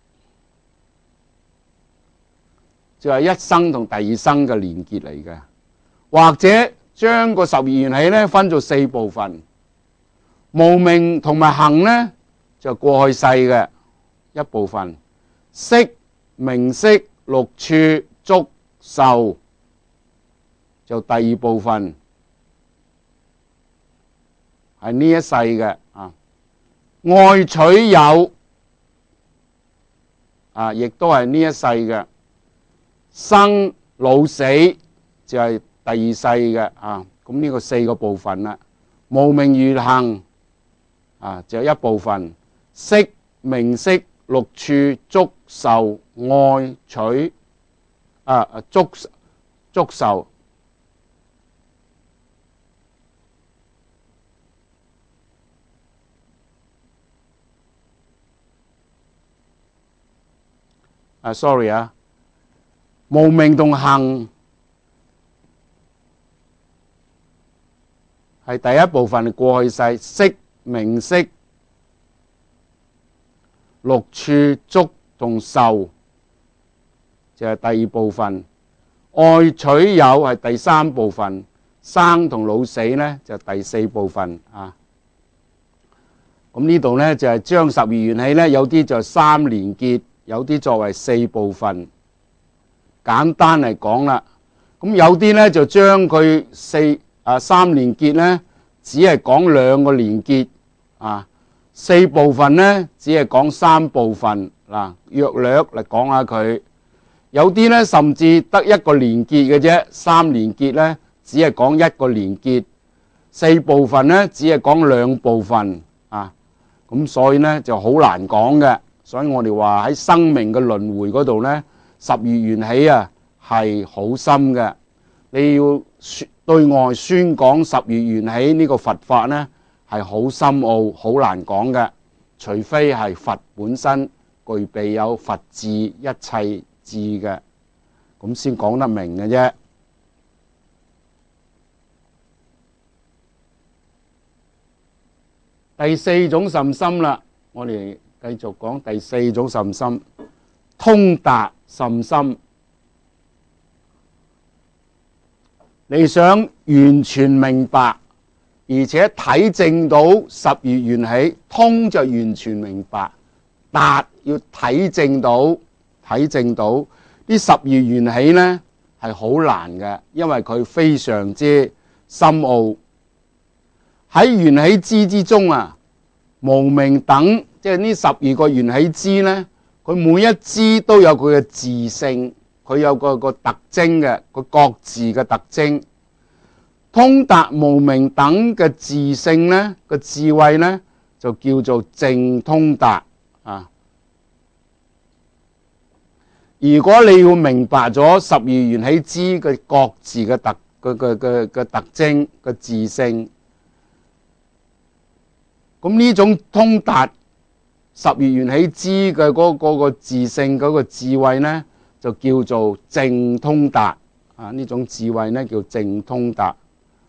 就係一生同第二生嘅連結嚟嘅。或者將個十二緣起咧分做四部分，無明同埋行咧就過去世嘅一部分，識、名色、六處、觸、受就第二部分，係呢一世嘅啊。愛取有啊，亦都係呢一世嘅。生老死就係第二世嘅啊，咁呢個四個部分啦。無明與行啊，就一部分。識、名色、六處、觸、受、愛取啊，觸觸受啊 ，sorry 啊，無明同行係第一部分，過去世。識、名色、六處、觸同受就係第二部分。愛取有係第三部分，生同老死呢就第四部分啊。咁呢度呢就係將十二緣起呢，有啲就三連結，有啲作為四部分。簡單嚟講啦，咁有啲呢就將佢四啊三連結呢，只係講兩個連結啊，四部分呢，只係講三部分嗱，約略嚟講下佢。有啲呢，甚至得一個連結嘅啫，三連結呢，只係講一個連結，四部分呢，只係講兩部分啊。咁所以呢就好難講嘅，所以我哋話喺生命嘅輪迴嗰度呢，十二緣起啊係好深嘅。你要對外宣講十二緣起呢個佛法呢，係好深奧、好難講嘅，除非係佛本身具備有佛智一切智嘅，咁先講得明嘅啫。第四種甚深啦，我哋繼續講第四種甚深，通達甚深。你想完全明白，而且體證到十二緣起，通就完全明白，達要體證到，體證到呢十二緣起呢係好難嘅，因為佢非常之深奧。 喺緣起支之中啊，無明等即係呢十二個緣起支呢，佢每一支都有佢嘅自性，佢有個個特徵嘅，個各自嘅特徵。通達無明等嘅自性呢，個智慧呢，就叫做正通達啊。如果你要明白咗十二緣起支嘅各自嘅特嘅嘅嘅嘅特徵嘅自性，咁呢種通達十二緣起支嘅嗰嗰個自性嗰個智慧呢，就叫做正通達啊。呢種智慧呢，叫正通達。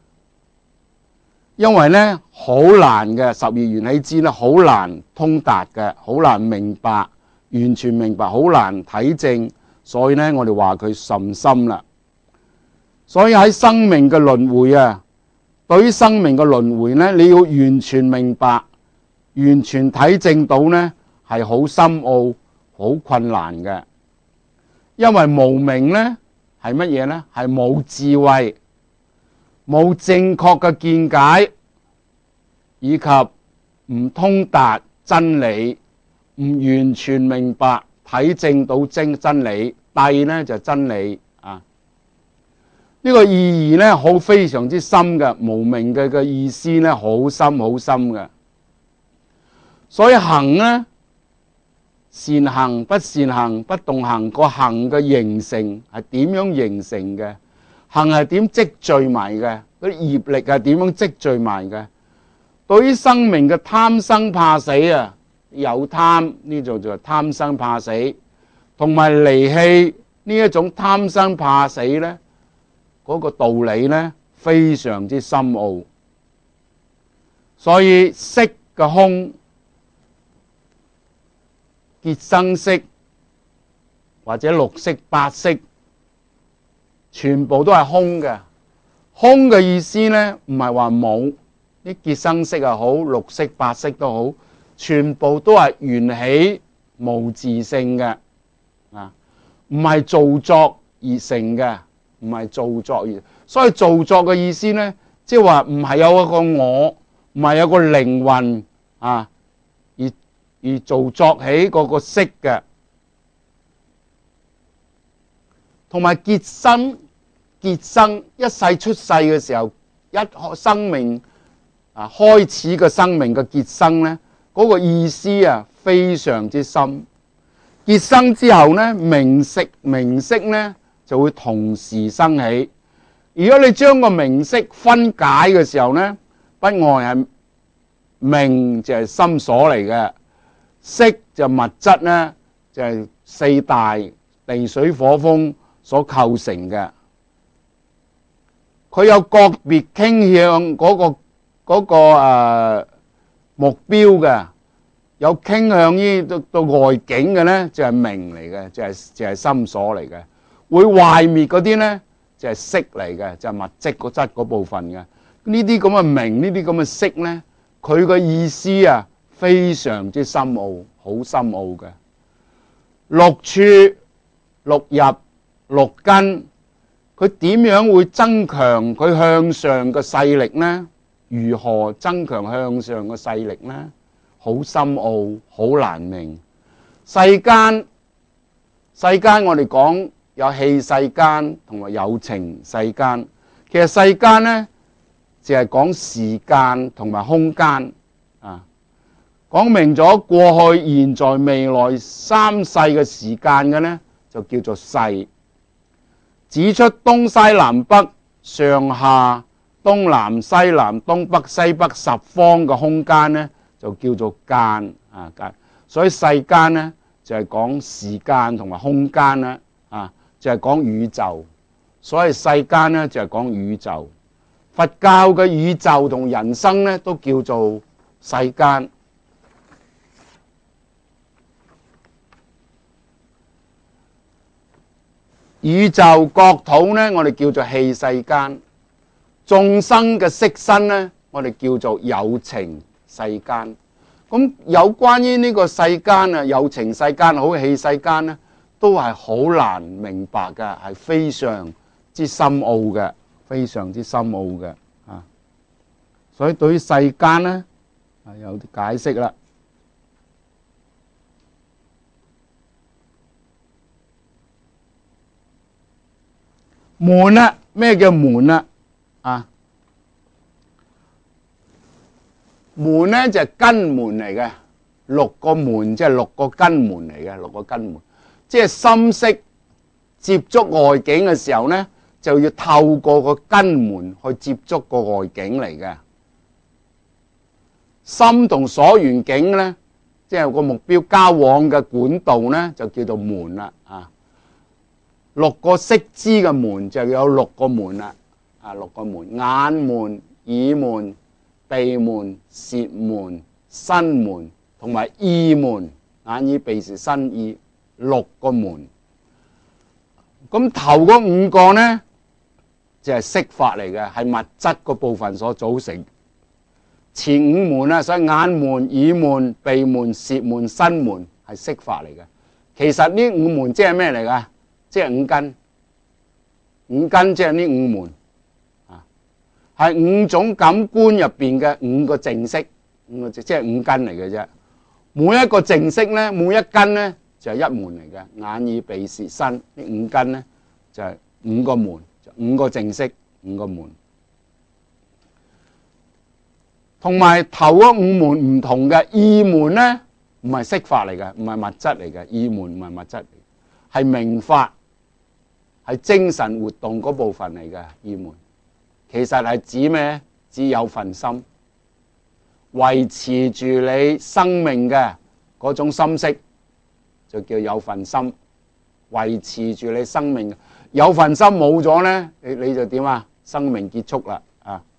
因為呢，好難嘅十二緣起支呢，好難通達嘅，好難明白，完全明白，好難體證，所以呢，我哋話佢甚深啦。所以喺生命嘅輪迴啊，對於生命嘅輪迴呢，你要完全明白，完全體證到呢，係好深奧、好困難嘅。因為無明呢，係乜嘢呢？係冇智慧，冇正確嘅見解，以及唔通達真理，唔完全明白體證到真真理。諦呢就係真理啊！呢個意義呢，好非常之深嘅，無明嘅嘅意思呢，好深好深嘅。所以行呢，善行不善行不動行，個行嘅形成係點樣形成嘅？行係點積聚埋嘅？嗰啲業力係點樣積聚埋嘅？對於生命嘅貪生怕死啊，有貪呢度就係貪生怕死，同埋離棄呢一種貪生怕死呢，嗰個道理呢，非常之深奧。所以色嘅空，結生色或者六色八色，全部都係空嘅。空嘅意思呢，唔係話冇啲結生色又好，六色八色都好，全部都係緣起無自性嘅啊，唔係造作而成嘅，唔係造作而。所以造作嘅意思呢，即係話唔係有一個我，唔係有個靈魂啊，而而造作起嗰個色嘅，同埋結生。結生一世出世嘅時候，一生命啊開始嘅生命嘅結生呢，嗰個意思啊非常之深。結生之後呢，名色名色呢就會同時生起。如果你將個名色分解嘅時候呢，不外係名就係心所嚟嘅，色就物質呢就係四大地水火風所構成嘅。佢有個別傾向嗰個嗰個誒目標嘅，有傾向於到到外境嘅呢，就係名嚟嘅，就係就係心所嚟嘅。會壞滅嗰啲呢，就係色嚟嘅，就係物質嗰質嗰部分嘅。呢啲咁嘅名，呢啲咁嘅色呢，佢個意思啊非常之深奧，好深奧嘅。六處、六入、六根。佢點樣會增強佢向上嘅勢力呢？如何增強向上嘅勢力呢？好深奧，好難明。世間，世間我哋講有器世間同埋有情世間。其實世間呢，就係講時間同埋空間啊，講明咗過去、現在、未來三世嘅時間嘅呢，就叫做世。指出東西南北上下東南西南東北西北十方嘅空間呢，就叫做間啊間。所以世間呢，就係講時間同埋空間啦啊，就係講宇宙。所以世間呢，就係講宇宙。佛教嘅宇宙同人生呢，都叫做世間。宇宙國土呢，我哋叫做器世間；眾生嘅色身呢，我哋叫做有情世間。咁有關於呢個世間啊，有情世間好，器世間呢，都係好難明白嘅，係非常之深奧嘅，非常之深奧嘅啊。 所以對於世間咧啊有啲解釋啦。門啦，咩叫門啦？啊，門咧就係根門嚟嘅，六個門即係六個根門嚟嘅，六個根門，即係心識接觸外境嘅時候咧，就要透過個根門去接觸個外境嚟嘅。心同所緣境咧，即係個目標交往嘅管道咧，就叫做門啦。啊，六個識知嘅門就有六個門啦。啊，六個門：眼門、耳門、鼻門、舌門、身門同埋意門。眼耳鼻舌身意六個門。咁頭嗰五個咧，就係色法嚟嘅，係物質個部分所組成。前五門啊，所以眼門、耳門、鼻門、舌門、身門係色法嚟嘅。其實呢五門即係咩嚟噶？即係五根。五根即係呢五門啊，係五種感官入邊嘅五個淨色，五個即係五根嚟嘅啫。每一個淨色咧，每一根咧就係一門嚟嘅。眼耳鼻舌身呢五根咧就係五個門，五個淨色，五個門。同埋頭嗰五門唔同嘅，意門咧唔係色法嚟嘅，唔係物質嚟嘅，意門唔係物質嚟，係明法，係精神活動嗰部分嚟嘅。意門其實係指咩？指有份心，維持住你生命嘅嗰種心識，就叫有份心，維持住你生命。有份心冇咗咧，你你就點啊？生命結束啦。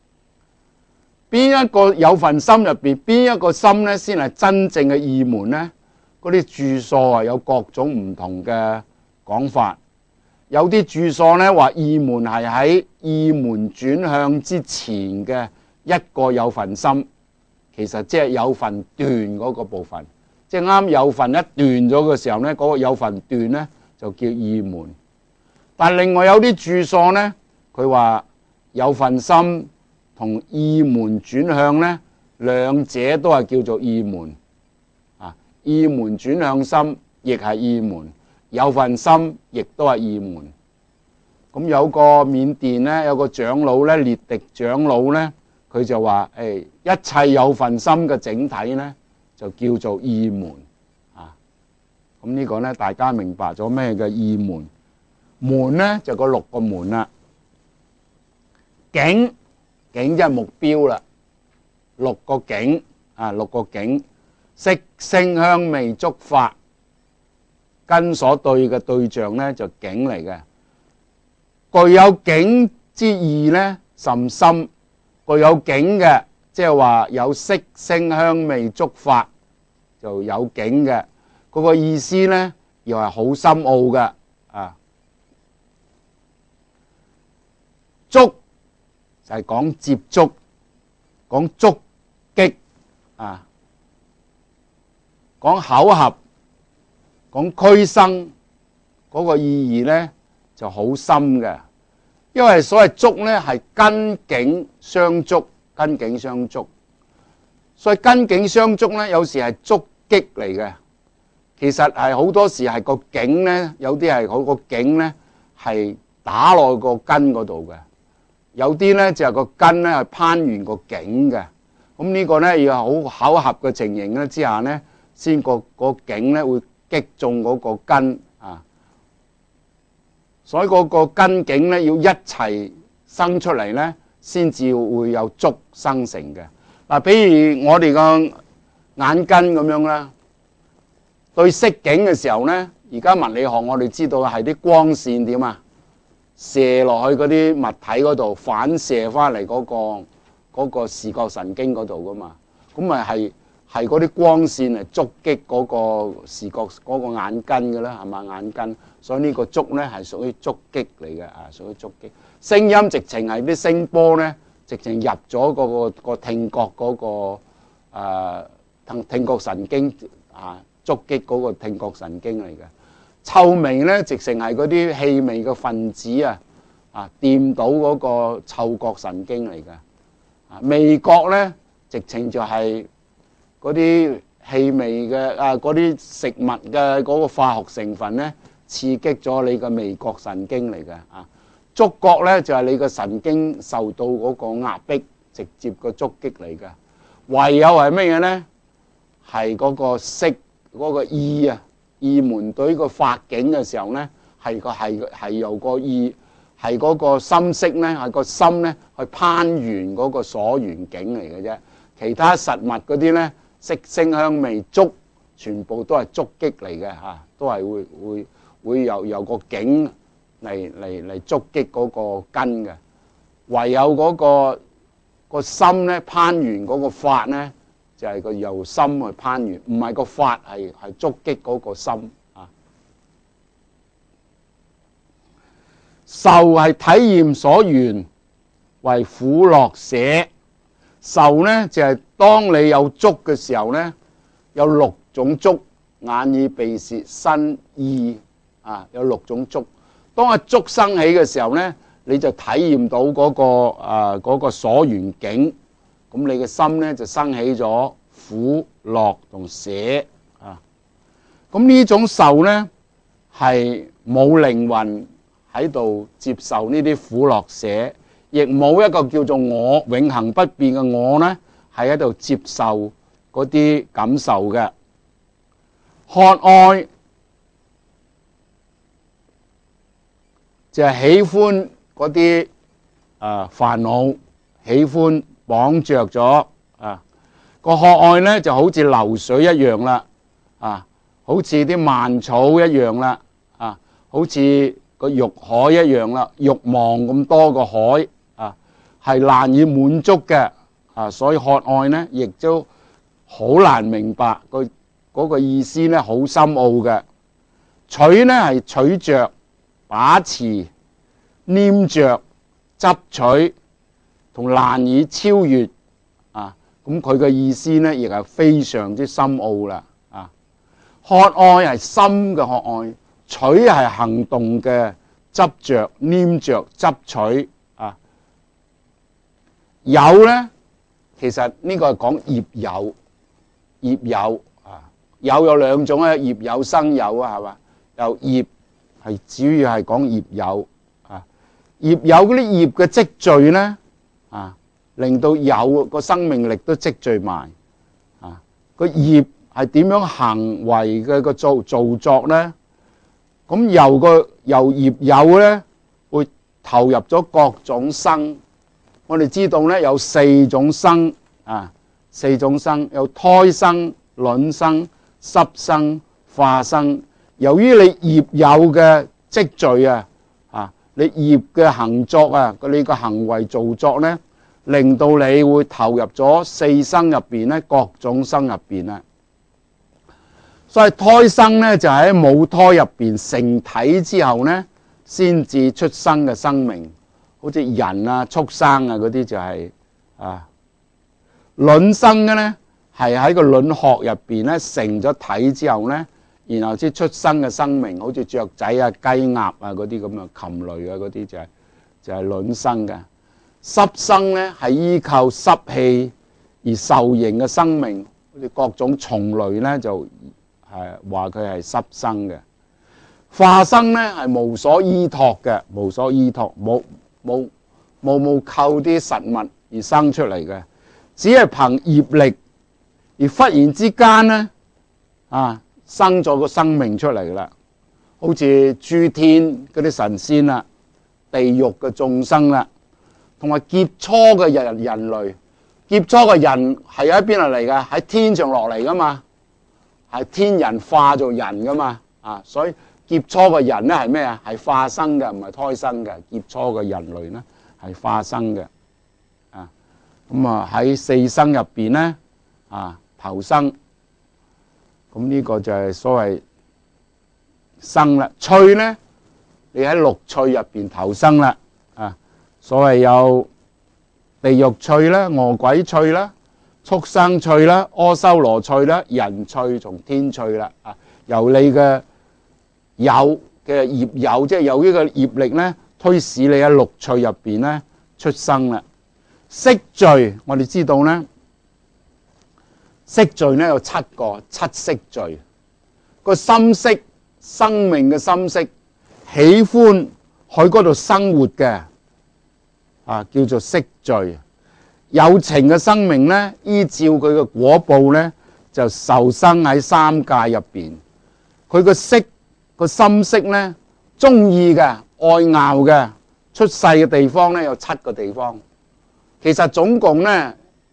邊一個有份心入邊，邊一個心咧先係真正嘅意門咧？嗰啲注疏啊，有各種唔同嘅講法。有啲注疏咧話意門係喺意門轉向之前嘅一個有份心，其實即係有份斷嗰個部分，即係啱有份一斷咗嘅時候咧，嗰個有份斷咧就叫意門。但另外有啲注疏咧，佢話有份心同意門轉向咧，兩者都係叫做意門啊。意門轉向心亦係意門，有份心亦都係意門。咁有個緬甸咧，有個長老咧，列迪長老咧，佢就話：誒、哎，一切有份心嘅整體咧，就叫做意門啊。咁呢個咧，大家明白咗咩嘅意門？門咧就個六個門啦，境。境即係目標啦，六個境啊，六個境，色聲香味觸法，跟所對嘅對象咧就境嚟嘅。具有境之意咧甚深，具有境嘅，即係話有色聲香味觸法就有境嘅，嗰個意思咧又係好深奧嘅啊。觸就係講接觸，講觸擊啊，講巧合，講俱生，嗰個意義咧就好深嘅。因為所謂觸咧係根境相觸，根境相觸，所以根境相觸咧有時係觸擊嚟嘅。其實係好多時係個境咧，有啲係嗰個境咧係打落個根嗰度嘅。有啲咧就係個根咧係攀完個境嘅，咁呢個咧要好巧合嘅情形咧之下咧，先個個境咧會擊中嗰個根啊，所以嗰個根境咧要一齊生出嚟咧，先至會有觸生成嘅。嗱，比如我哋個眼根咁樣啦，對色境嘅時候咧，而家物理學我哋知道係啲光線點啊？射落去嗰啲物體嗰度，反射翻嚟嗰個嗰個視覺神經嗰度噶嘛，咁咪係係嗰啲光線嚟觸擊嗰個視覺嗰個眼根嘅啦，係嘛，眼根，所以呢個觸咧係屬於觸擊嚟嘅啊，屬於觸擊。聲音直情係啲聲波咧，直情入咗嗰個個聽覺嗰個誒聽聽覺神經啊，觸擊嗰個聽覺神經嚟嘅。臭味咧，直情係嗰啲氣味嘅分子啊，啊掂到嗰個嗅覺神經嚟嘅， 啊，味覺咧，直情就係嗰啲氣味嘅啊，嗰啲食物嘅嗰個化學成分咧，刺激咗你嘅味覺神經嚟嘅啊。觸覺咧就係你嘅神經受到嗰個壓迫，直接嘅觸擊嚟嘅。唯有係乜嘢咧？係嗰個色，嗰個意啊，意門對個發境嘅時候咧，係個係係由個意。係嗰個心識咧，係個心咧去攀緣嗰個所緣境嚟嘅啫。其他實物嗰啲咧，色聲香味觸，全部都係觸擊嚟嘅嚇，都係會會會由由個境嚟嚟嚟觸擊嗰個根嘅。唯有嗰個個心咧攀緣嗰個法咧，就係個由心去攀緣，唔係個法係係觸擊嗰個心。受係體驗所緣，為苦樂捨。受呢就係、是、當你有觸嘅時候呢，有六種觸，眼耳鼻舌身意啊，有六種觸。當個觸生起嘅時候呢，你就體驗到嗰、那個啊嗰、那個所緣境，咁你嘅心呢就生起咗苦樂同捨啊。咁呢種受呢係冇靈魂喺度接受呢啲苦樂捨，亦冇一個叫做我永恆不變嘅我呢，係喺度接受嗰啲感受嘅。渴愛就係喜歡嗰啲啊煩惱，喜歡綁着咗啊個渴愛呢就好似流水一樣啦，啊好似啲蔓草一樣啦，啊好似個欲海一樣啦，欲望咁多個海啊，係難以滿足嘅啊，所以渴愛呢，亦都好難明白個嗰個意思呢，好深奧嘅。取呢係取着、把持、黏着、執取，同難以超越啊。咁佢嘅意思呢，亦係非常之深奧啦啊。渴愛係心嘅渴愛。取係行動嘅執着、黏着、執取啊。有呢，其實呢個係講業有，業有啊，有有兩種咧，業有生有啊，係嘛？有業係主要係講業有啊，業有嗰啲業嘅積聚呢，啊，令到有個生命力都積聚埋啊。個業係點樣行為嘅個造造作呢？咁由個由業有咧，會投入咗各種生。我哋知道咧有四種生啊，四種生有胎生、卵生、濕生、化生。由於你業有嘅積聚啊，啊，你業嘅行作啊，你個行為造作咧，令到你會投入咗四生入邊咧，各種生入邊啊。所以胎生咧就喺母胎入邊成體之後咧，先至出生嘅生命，好似人啊、畜生啊嗰啲就係、是、啊。卵生嘅咧係喺個卵殼入邊咧成咗體之後咧，然後先出生嘅生命，好似雀仔啊、雞鴨啊嗰啲咁嘅禽類啊嗰啲就係、是、就係、是、卵生嘅。濕生咧係依靠濕氣而受形嘅生命，好似各種蟲類咧就。係話佢係濕生嘅。化生咧係無所依託嘅，無所依託，冇冇冇冇靠啲實物而生出嚟嘅，只係憑業力而忽然之間咧啊生咗個生命出嚟啦，好似諸天嗰啲神仙啦、地獄嘅眾生啦，同埋劫初嘅人人類。劫初嘅人係喺邊度嚟㗎？喺天上落嚟㗎嘛。係天人化做人噶嘛啊，所以劫初嘅人咧係咩啊？係化生嘅，唔係胎生嘅。劫初嘅人類咧係化生嘅啊。咁啊喺四生入邊咧啊投生，咁呢個就係所謂生啦。趣咧，你喺六趣入邊投生啦啊。所謂有地獄趣啦、餓鬼趣啦、畜生趣啦、阿修羅趣啦、人趣同天趣啦，啊，由你嘅有嘅業有，即係有呢個業力咧，推使你喺六趣入邊咧出生啦。 色序我哋知道咧，色序咧有七個，七色序。個心識，生命嘅心識，喜歡喺嗰度生活嘅啊，叫做色序。有情嘅生命咧，依照佢嘅果報咧，就受生喺三界入邊。佢個色個心識咧，中意嘅、愛拗嘅，出世嘅地方咧有七個地方。其實總共咧，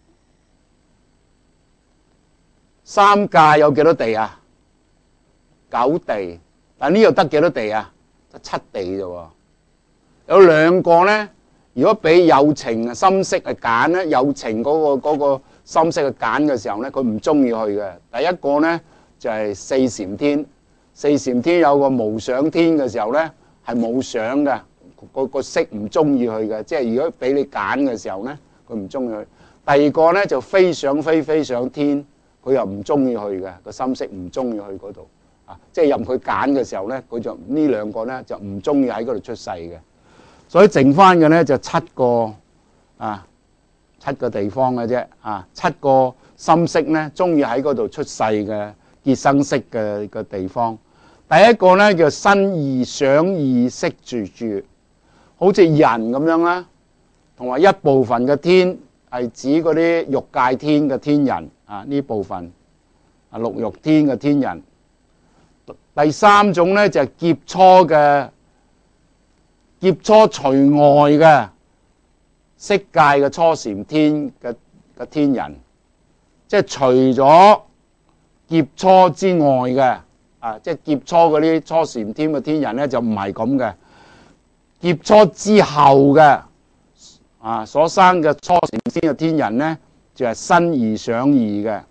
三界有幾多地啊？九地，但呢度得幾多地啊？得七地啫喎。有兩個咧，如果俾有情心識去揀咧，有情嗰個嗰個心識去揀嘅時候咧，佢唔中意去嘅。第一個咧就係四禪天，四禪天有個無想天嘅時候咧，係冇想嘅，個個識唔中意去嘅。即係如果俾你揀嘅時候咧，佢唔中意去。第二個咧就非想非非想天，佢又唔中意去嘅，個心識唔中意去嗰度。啊！即係任佢揀嘅時候咧，佢就呢兩個咧就唔中意喺嗰度出世嘅，所以剩翻嘅咧就七個啊，七個地方嘅啫啊，七個心識咧中意喺嗰度出世嘅結生識嘅嘅地方。第一個咧叫身異想異識住住，好似人咁樣啦，同埋一部分嘅天係指嗰啲欲界天嘅天人啊，呢部分啊六欲天嘅天人。第三種咧就係劫初嘅劫初除外嘅色界嘅初禪天嘅嘅天人，即係除咗劫初之外嘅啊，即係劫初嗰啲初禪天嘅天人咧就唔係咁嘅。劫初之後嘅啊所生嘅初禪天嘅天人咧就係身異想異嘅，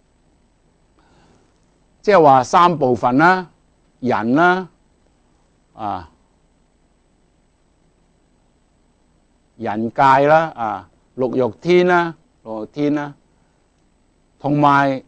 即係話三部分啦。人啦，啊，人界啦，啊，六欲天啦，六欲天啦，同埋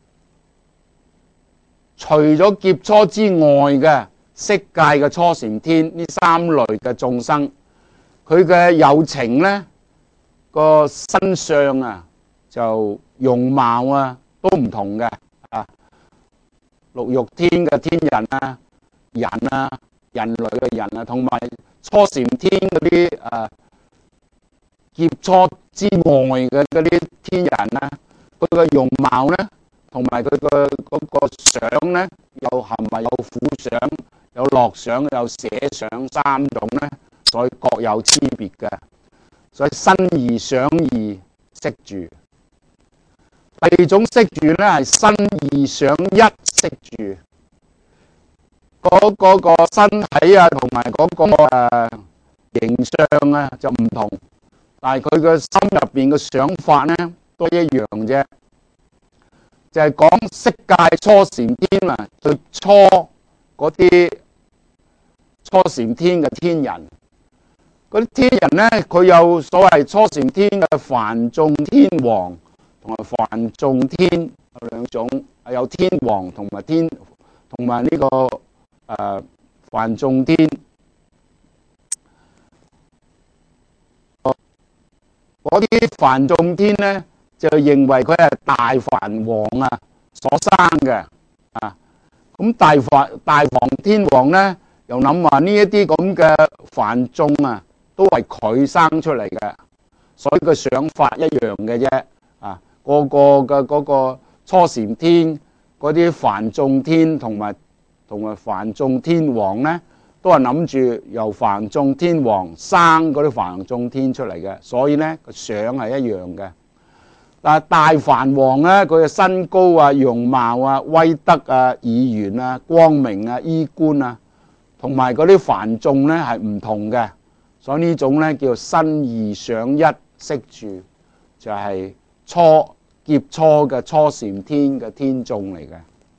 除咗劫初之外嘅色界嘅初禪天呢三類嘅眾生，佢嘅有情咧個身相啊，就容貌啊都唔同嘅啊。六欲天嘅天人啊，人啊，人類嘅人啊，同埋初禪天嗰啲誒劫初之外嘅嗰啲天人啊，佢嘅容貌咧，同埋佢嘅嗰個相咧，又係咪有苦相、有樂相、有捨相三種咧？所以各有差別嘅，所以身異想異識住。第二種識住咧係身異想一識住，嗰嗰個身體啊同埋嗰個誒形象啊就唔同，但係佢嘅心入邊嘅想法咧都一樣啫。就係講色界初禪天啊，最初嗰啲初禪天嘅天人，嗰啲天人咧佢有所謂初禪天嘅梵眾天王。同埋梵眾天有兩種，有天王同埋天同埋呢個誒梵眾天。嗰啲梵眾天咧就認為佢係大梵王啊所生嘅啊。咁大梵大梵天王咧又諗話呢一啲咁嘅梵眾啊都係佢生出嚟嘅，所以個想法一樣嘅啫啊。個個嘅嗰個初禪天嗰啲梵眾天同埋同埋梵眾天王咧，都係諗住由梵眾天王生嗰啲梵眾天出嚟嘅，所以咧個相係一樣嘅。但係大梵王咧，佢嘅身高啊、容貌啊、威德啊、議員啊、光明啊、衣冠啊，同埋嗰啲梵眾咧係唔同嘅，所以呢種咧叫身異想一識住，就係、是。初劫初嘅初禪天嘅天眾嚟嘅。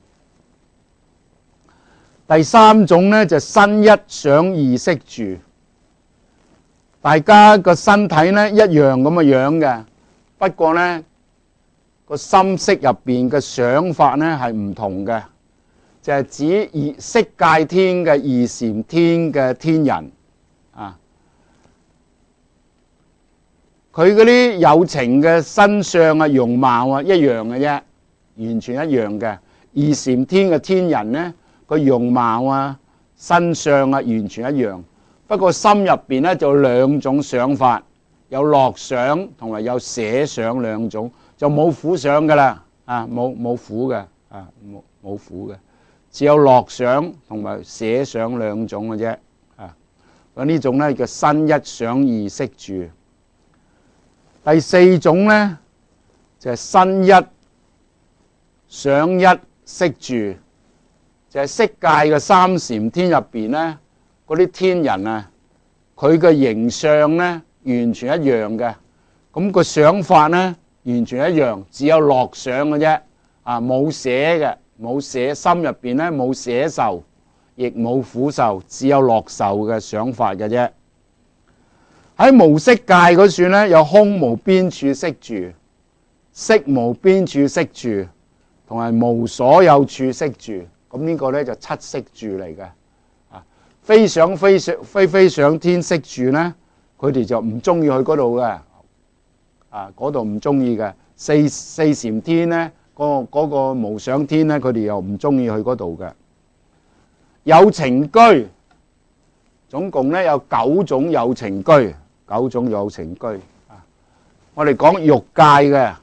第三種咧就身一想異識住，大家個身體咧一樣咁嘅樣嘅，不過咧個心識入邊嘅想法咧係唔同嘅，就係、是、指二色界天嘅二禪天嘅天人啊。 佢嗰啲有情嘅身相啊、容貌啊一樣嘅啫，完全一樣嘅。二禪天嘅天人咧，個容貌啊、身相啊完全一樣。不過心入邊咧就有兩種想法，有樂想同埋有捨想兩種，就冇苦想噶啦，啊冇冇苦嘅，啊冇冇苦嘅，只有樂想同埋捨想兩種嘅啫，啊咁呢種咧叫身一想二識住。第四種咧就係、是、身一想一識住，就係、是、色界嘅三禪天入邊咧，嗰啲天人啊，佢嘅形象咧完全一樣嘅，咁、個想法咧完全一樣，只有樂想嘅啫，啊冇捨嘅，冇捨，心入邊咧冇捨受，亦冇苦受，只有樂受嘅想法嘅啫。喺無色界嗰處咧，有空無邊處識住、色無邊處識住，同埋無所有處識住。咁呢個咧就七識住嚟嘅。啊，非想非想非非想天識住咧，佢哋就唔中意去嗰度嘅。啊，嗰度唔中意嘅。四四禪天咧，嗰個嗰個無想天咧，佢哋又唔中意去嗰度嘅。有情居，總共咧有九種有情居。九種有情居啊！我哋講欲界嘅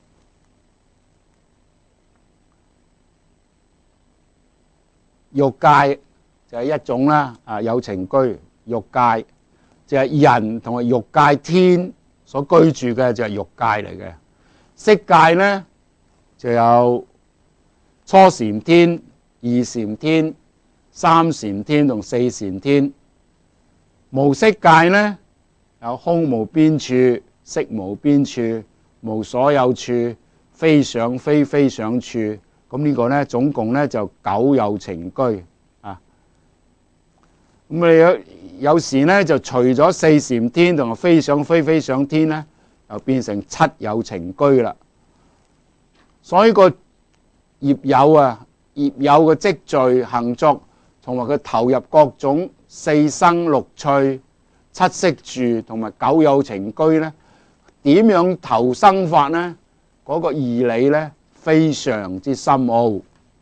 欲界就係一種啦，啊有情居欲界就係人同埋欲界天所居住嘅就係欲界嚟嘅。色界咧就有初禪天、二禪天、三禪天同四禪天。無色界咧，有空無邊處、色無邊處、無所有處、非想非非想處。咁呢個咧總共咧就九有情居啊。咁你有有時咧就除咗四禪天同埋非想非非想天咧，又變成七有情居啦。所以個業友啊，業友嘅積聚行作，同埋佢投入各種四生六趣、七識住同埋九有情居咧，點樣投生法呢？嗰、那個義理咧非常之深奧。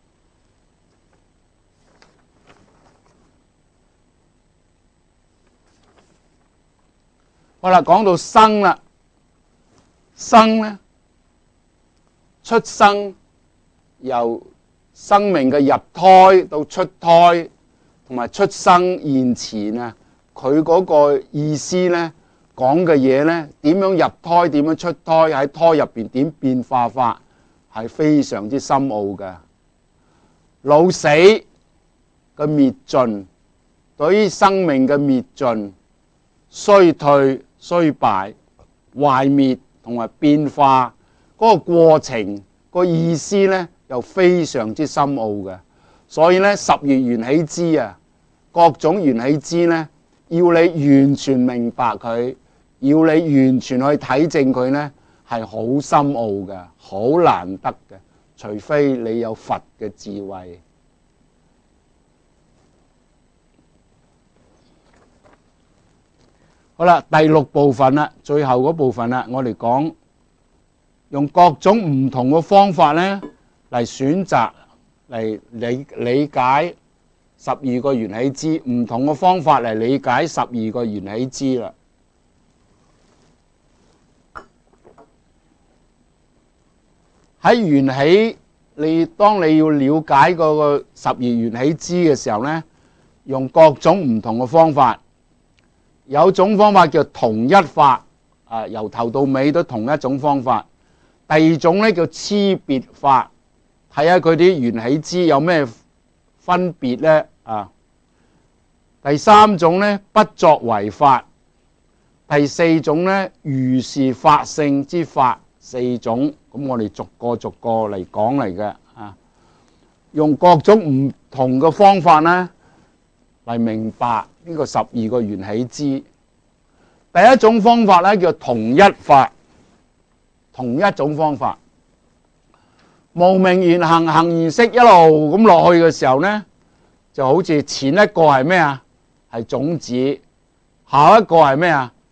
好啦，講到生啦，生咧出生，由生命嘅入胎到出胎，同埋出生現前啊。佢嗰個意思咧，講嘅嘢咧，點樣入胎，點樣出胎，喺胎入邊點變化法，係非常之深奧嘅。老死嘅滅盡，對於生命嘅滅盡、衰退、衰敗、壞滅同埋變化嗰個過程，個意思咧，又非常之深奧嘅。所以咧，十月緣起支啊，各種緣起支咧，要你完全明白佢，要你完全去睇證佢呢，係好深奧嘅，好難得嘅，除非你有佛嘅智慧。好啦，第六部分啦，最後嗰部分啦，我哋講用各種唔同嘅方法呢嚟選擇嚟理理解十二個緣起支，唔同嘅方法嚟理解十二個緣起支啦。喺緣起，你當你要了解嗰個十二緣起支嘅時候呢，用各種唔同嘅方法。有種方法叫同一法，啊由頭到尾都同一種方法。第二種呢叫差別法，睇下佢啲緣起支有咩分別呢？啊，第三種呢不作為法，第四種呢如是法性之法，四種。咁我哋逐個逐個嚟講嚟嘅啊，用各種唔同嘅方法呢嚟明白呢個十二個緣起支。第一種方法呢叫同一法，同一種方法，無明緣行，行緣識，一路咁落去嘅時候呢，就好似前一個係咩啊？係種子，下一個係咩啊？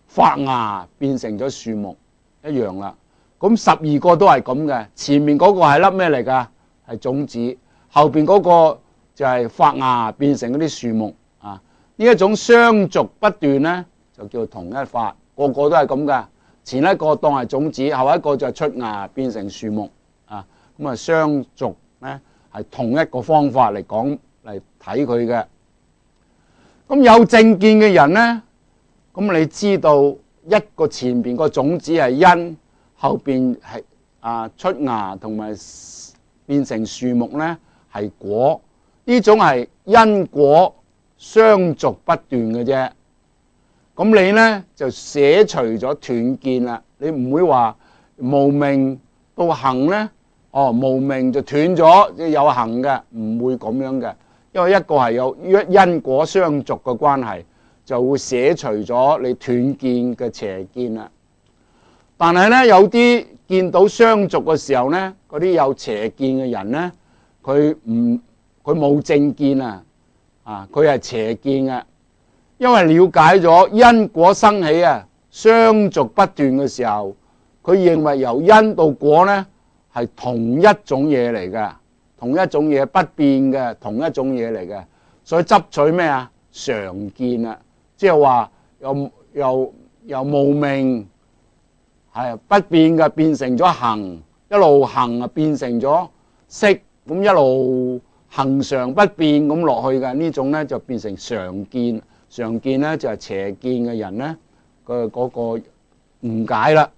發芽變成咗樹木一樣啦。咁十二個都係咁嘅，前面嗰個係粒咩嚟㗎？係種子，後邊嗰個就係發芽變成嗰啲樹木啊。呢一種相續不斷咧，就叫同一法，個個都係咁㗎。前一個當係種子，後一個就係出芽變成樹木啊。咁啊，相續咧係同一個方法嚟講嚟睇佢嘅。咁有正見嘅人咧，咁你知道一個前邊個種子係因，後邊係啊出芽同埋變成樹木咧係果，呢種係因果相續不斷嘅啫。咁你咧就捨除咗斷見啦，你唔會話無明到行咧，哦無明就斷咗，即係有行嘅，唔會咁樣嘅，因為一個係有因果相續嘅關係，就會捨除咗你斷見嘅邪見啦。但係咧有啲見到相續嘅時候咧，嗰啲有邪見嘅人咧，佢唔佢冇正見啊，啊佢係邪見嘅，因為了解咗因果生起啊，相續不斷嘅時候，佢認為由因到果咧係同一種嘢嚟嘅，同一種嘢不變嘅，同一種嘢嚟嘅，所以執取咩啊？常見啊，即係話由由由無明係不變嘅變成咗行，一路行啊變成咗識，咁一路恒常不變咁落去嘅呢種咧就變成常見。常見咧就係邪見嘅人咧嘅嗰個誤解啦。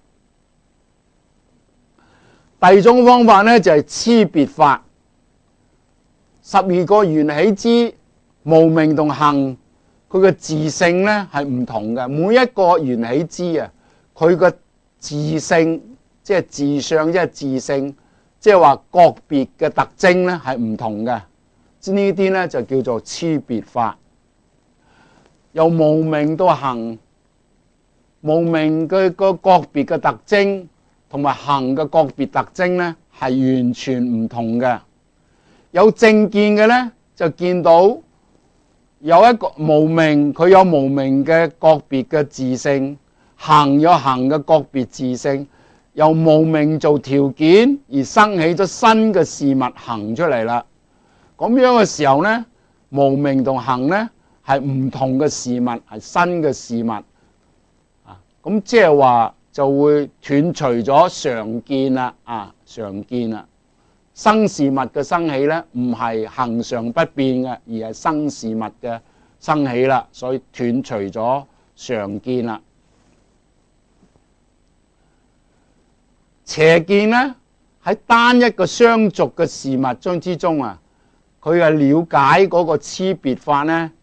第二種方法咧就係差別法。十二個緣起之無明同行，佢嘅自性咧係唔同嘅。每一個緣起之啊，佢嘅自性即係自相，即係自性，即係話個別嘅特徵咧係唔同嘅。呢啲咧就叫做差別法。由無明到行，無明嘅個個別嘅特徵同埋行嘅個別特徵咧係完全唔同嘅。有正見嘅咧就見到有一個無明，佢有無明嘅個別嘅自性，行有行嘅個別自性，由無明做條件而生起咗新嘅事物行出嚟啦。咁樣嘅時候咧，無明同行咧係唔同嘅事物，係新嘅事物啊。咁即係話就會斷除咗常見啦，啊常見啦。生事物嘅生起咧，唔係恆常不變嘅，而係生事物嘅生起啦，所以斷除咗常見啦。邪見咧喺單一個相續嘅事物中之中啊，佢係了解嗰個差別法咧。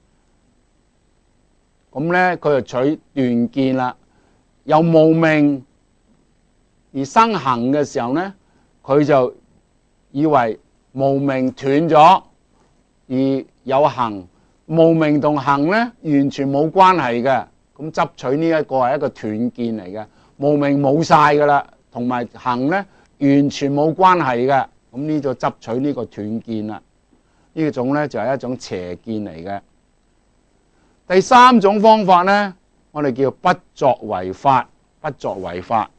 咁咧，佢就取斷見啦。由無明而生行嘅時候咧，佢就以為無明斷咗而有行，無明同行咧完全冇關係嘅。咁執取呢一個係一個斷見嚟嘅，無明冇晒噶啦，同埋行咧完全冇關係嘅。咁呢就執取呢個斷見啦。呢種咧就係一種邪見嚟嘅。第三種方法咧，我哋叫不作為法。不作為法，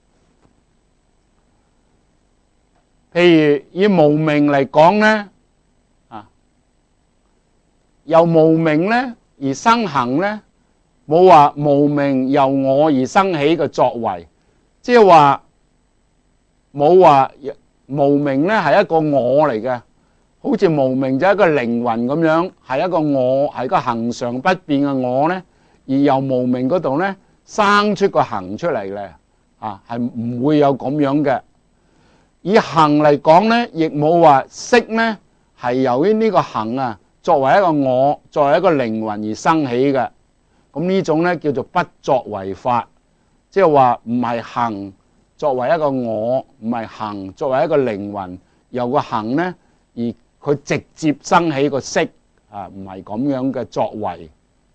譬如以無明嚟講咧，啊，由無明咧而生行咧，冇話無明由我而生起嘅作為，即係話冇話無明咧係一個我嚟嘅。好似無明就係一個靈魂咁樣，係一個我，係一個恆常不變嘅我咧，而由無明嗰度咧生出個行出嚟咧，啊，係唔會有咁樣嘅。以行嚟講咧，亦冇話識咧係由於呢個行啊，作為一個我，作為一個靈魂而生起嘅。咁呢種咧叫做不作為法，即係話唔係行作為一個我，唔係行作為一個靈魂，由個行咧而佢直接生起個識啊，唔係咁樣嘅作為。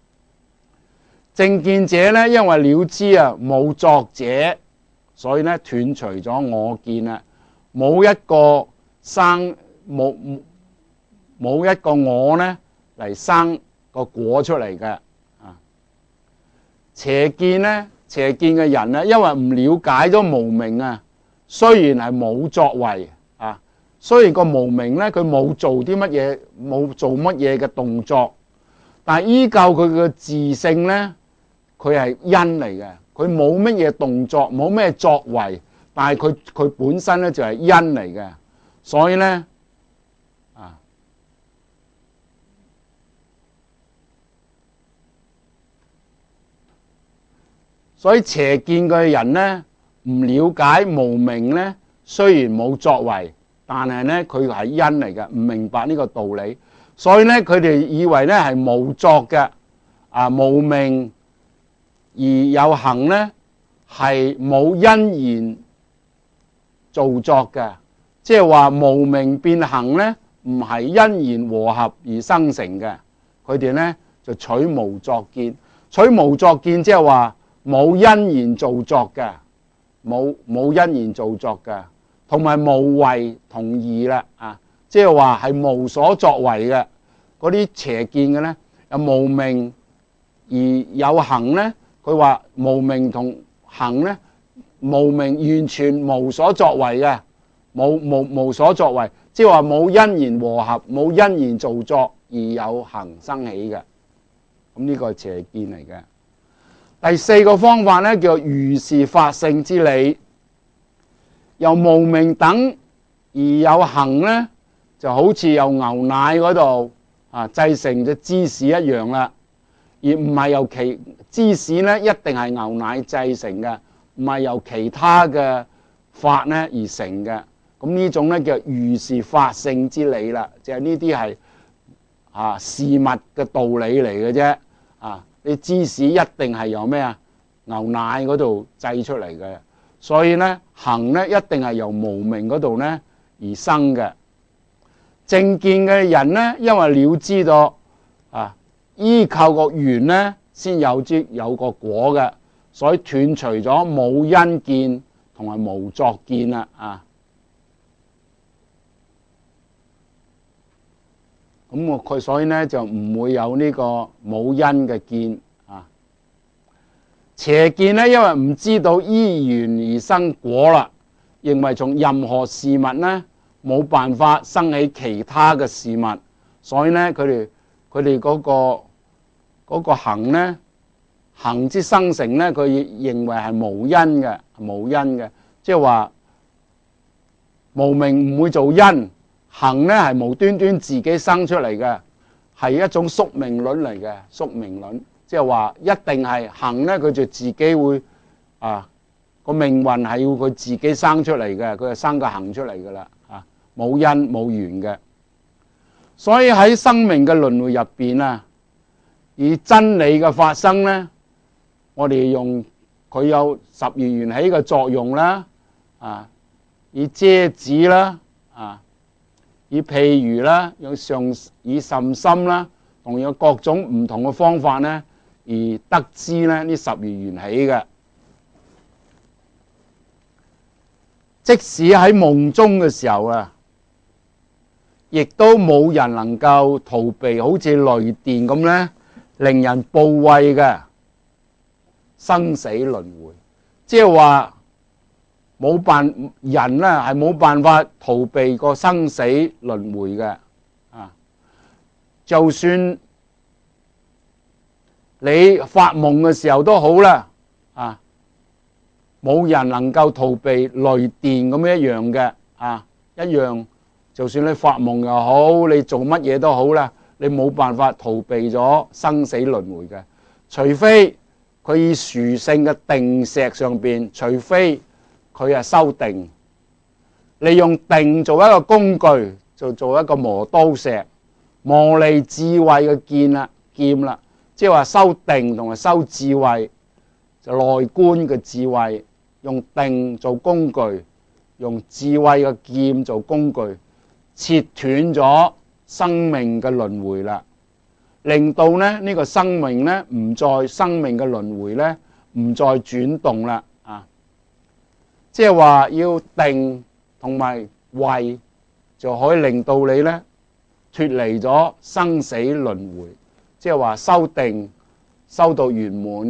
正見者咧，因為了知啊冇作者，所以咧斷除咗我見啦，冇一個生冇冇一個我咧嚟生個果出嚟嘅啊。 邪見咧，邪見嘅人咧，因為唔了解咗無明啊，雖然係冇作為啊，雖然個無明咧，佢冇做啲乜嘢，冇做乜嘢嘅動作，但係依舊佢嘅自性咧，佢係因嚟嘅，佢冇乜嘢動作，冇咩作為，但係佢佢本身咧就係因嚟嘅，所以咧啊，所以邪見嘅人咧，唔了解無明咧，雖然冇作為，但係咧佢係因嚟嘅，唔明白呢個道理，所以咧佢哋以為咧係無作嘅，啊無明而有行咧係冇因緣造作嘅，即係話無明變行咧唔係因緣和合而生成嘅，佢哋咧就取無作見，取無作見即係話冇因緣造作嘅，冇冇因緣造作嘅，同埋無為同義啦啊，即係話係無所作為嘅嗰啲邪見嘅咧，有無明而有行咧，佢話無明同行咧，無明完全無所作為嘅，冇無無所作為，即係話冇因緣和合，冇因緣造作而有行生起嘅，咁呢個係邪見嚟嘅。第四個方法咧叫如是法性之理，由無明等而有行咧，就好似由牛奶嗰度啊製成隻芝士一樣啦，而唔係由其芝士咧一定係牛奶製成嘅，唔係由其他嘅法咧而成嘅。咁呢種咧叫如是法性之理啦，就係呢啲係啊事物嘅道理嚟嘅啫啊。你芝士一定係由咩啊牛奶嗰度製出嚟嘅，所以咧行咧一定係由無明嗰度咧而生嘅。正見嘅人咧，因為了知到啊依靠個緣咧先有之有個果嘅，所以斷除咗冇因見同埋無作見啦啊。咁我佢所以咧就唔會有呢個冇因嘅見啊。邪見咧，因為唔知道依緣而生果啦，認為從任何事物咧冇辦法生起其他嘅事物，所以咧佢哋佢哋嗰個嗰個行咧行之生成咧，佢認為係無因嘅，無因嘅，即係話無明唔會做因。行咧係無端端自己生出嚟嘅，係一種宿命論嚟嘅，宿命論，即係話一定係行咧，佢就自己會啊個命運係要佢自己生出嚟嘅，佢就生個行出嚟噶啦，啊冇因冇緣嘅。所以喺生命嘅輪迴入邊啊，以真理嘅發生咧，我哋用佢有十二緣起嘅作用啦，啊以遮止啦，啊。以譬如啦，有上以甚深啦，同有各種唔同嘅方法咧，而得知咧呢十二緣起嘅。即使喺夢中嘅時候啊，亦都冇人能夠逃避，好似雷電咁咧，令人怖畏嘅生死輪迴。即係話冇辦人咧係冇辦法逃避個生死輪迴嘅啊！就算你發夢嘅時候都好啦啊，冇人能夠逃避雷電咁一樣嘅啊，一樣。就算你發夢又好，你做乜嘢都好啦，你冇辦法逃避咗生死輪迴嘅，除非佢以殊勝嘅定石上邊，除非佢係修定，利用定做一個工具，就做一個磨刀石，磨利智慧嘅劍啦，劍啦，即係話修定同埋修智慧，就內觀嘅智慧，用定做工具，用智慧嘅劍做工具，切斷咗生命嘅輪迴啦，令到咧呢個生命咧唔再生命嘅輪迴咧唔再轉動啦。即係話要定同埋慧，就可以令到你咧脫離咗生死輪迴。即係話修定修到圓滿，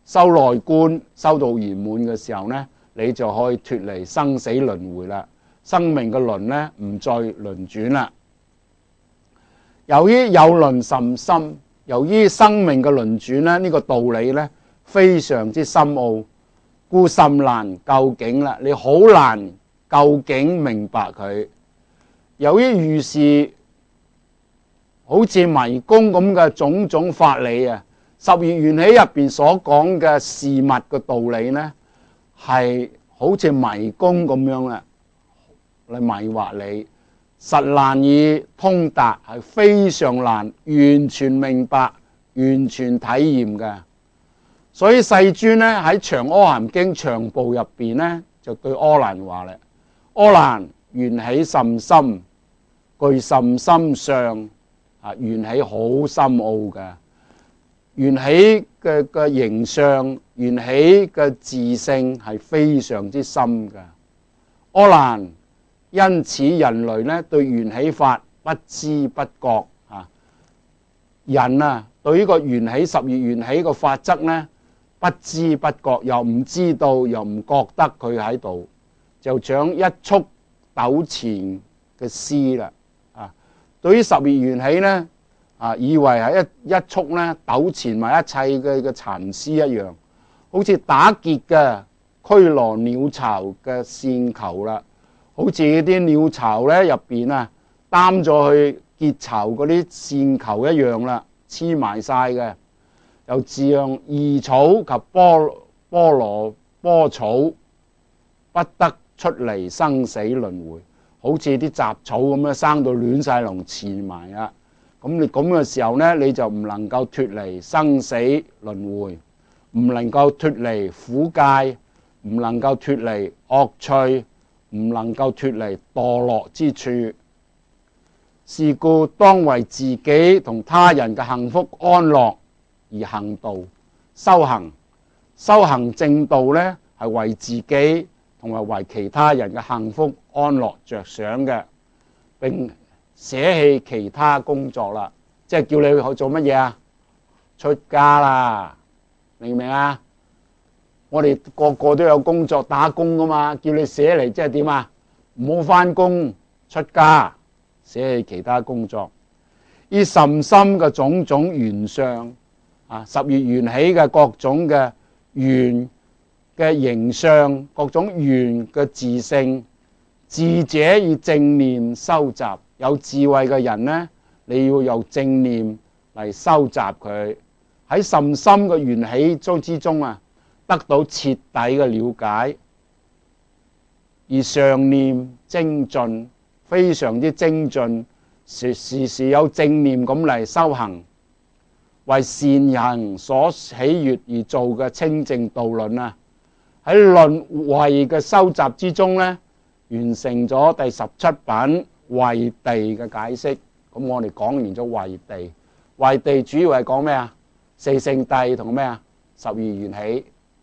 修內觀修到圓滿嘅時候呢，你就可以脫離生死輪迴啦，生命嘅輪呢唔再輪轉啦。由於有輪甚深，由於生命嘅輪轉呢，呢、呢個道理呢非常之深奧，故甚難究竟啦，你好難究竟明白佢。由於如是好似迷宮咁嘅種種法理啊，十二緣起入邊所講嘅事物嘅道理呢，係好似迷宮咁樣啊，嚟迷惑你，實難以通達，係非常難完全明白、完全體驗嘅。所以世尊呢喺《長阿含經》長部入邊呢，就對阿難話咧：阿難，緣起甚深，具甚深相啊！緣起好深奧嘅，緣起嘅嘅形相，緣起嘅自性係非常之深嘅。阿難，因此人類呢對緣起法不知不覺啊！人啊對呢個緣起十二緣起個法則呢，不知不覺，又唔知道，又唔覺得佢喺度，就像一束糾纏嘅絲啦。啊，對於十二緣起呢，啊，以為係一一束呢糾纏埋一切嘅嘅纏絲一樣，好似打結嘅驅羅鳥巢嘅線球啦，好似啲鳥巢咧入邊啊擔咗去結巢嗰啲線球一樣啦，黐埋晒嘅。又像異草及菠菠蘿菠草，不得出離生死輪迴，好似啲雜草咁樣生到亂晒龍纏埋啊！咁你咁嘅時候呢，你就唔能夠脱離生死輪迴，唔能夠脱離苦界，唔能夠脱離惡趣，唔能夠脱離墮落之處。是故當為自己同他人嘅幸福安樂而行道修行，修行正道呢係為自己同埋為其他人嘅幸福安樂着想嘅，並捨棄其他工作啦，即係叫你去做乜嘢啊？出家啦，明唔明啊？我哋個個都有工作打工噶嘛，叫你捨離即係點啊？唔好返工，出家，捨棄其他工作，以甚深嘅種種緣相。啊！十二緣起嘅各種嘅緣嘅形相，各種緣嘅自性，智者以正念收集。有智慧嘅人呢，你要用正念嚟收集佢，喺甚深嘅緣起中之中啊，得到徹底嘅了解，而常念精進，非常之精進，時時時有正念咁嚟修行。為善人所喜悅而做嘅清淨道論啊，喺論慧嘅收集之中呢，完成咗第十七品慧地嘅解釋。咁我哋講完咗慧地，慧地主要係講咩啊？四聖諦同咩啊？十二緣起。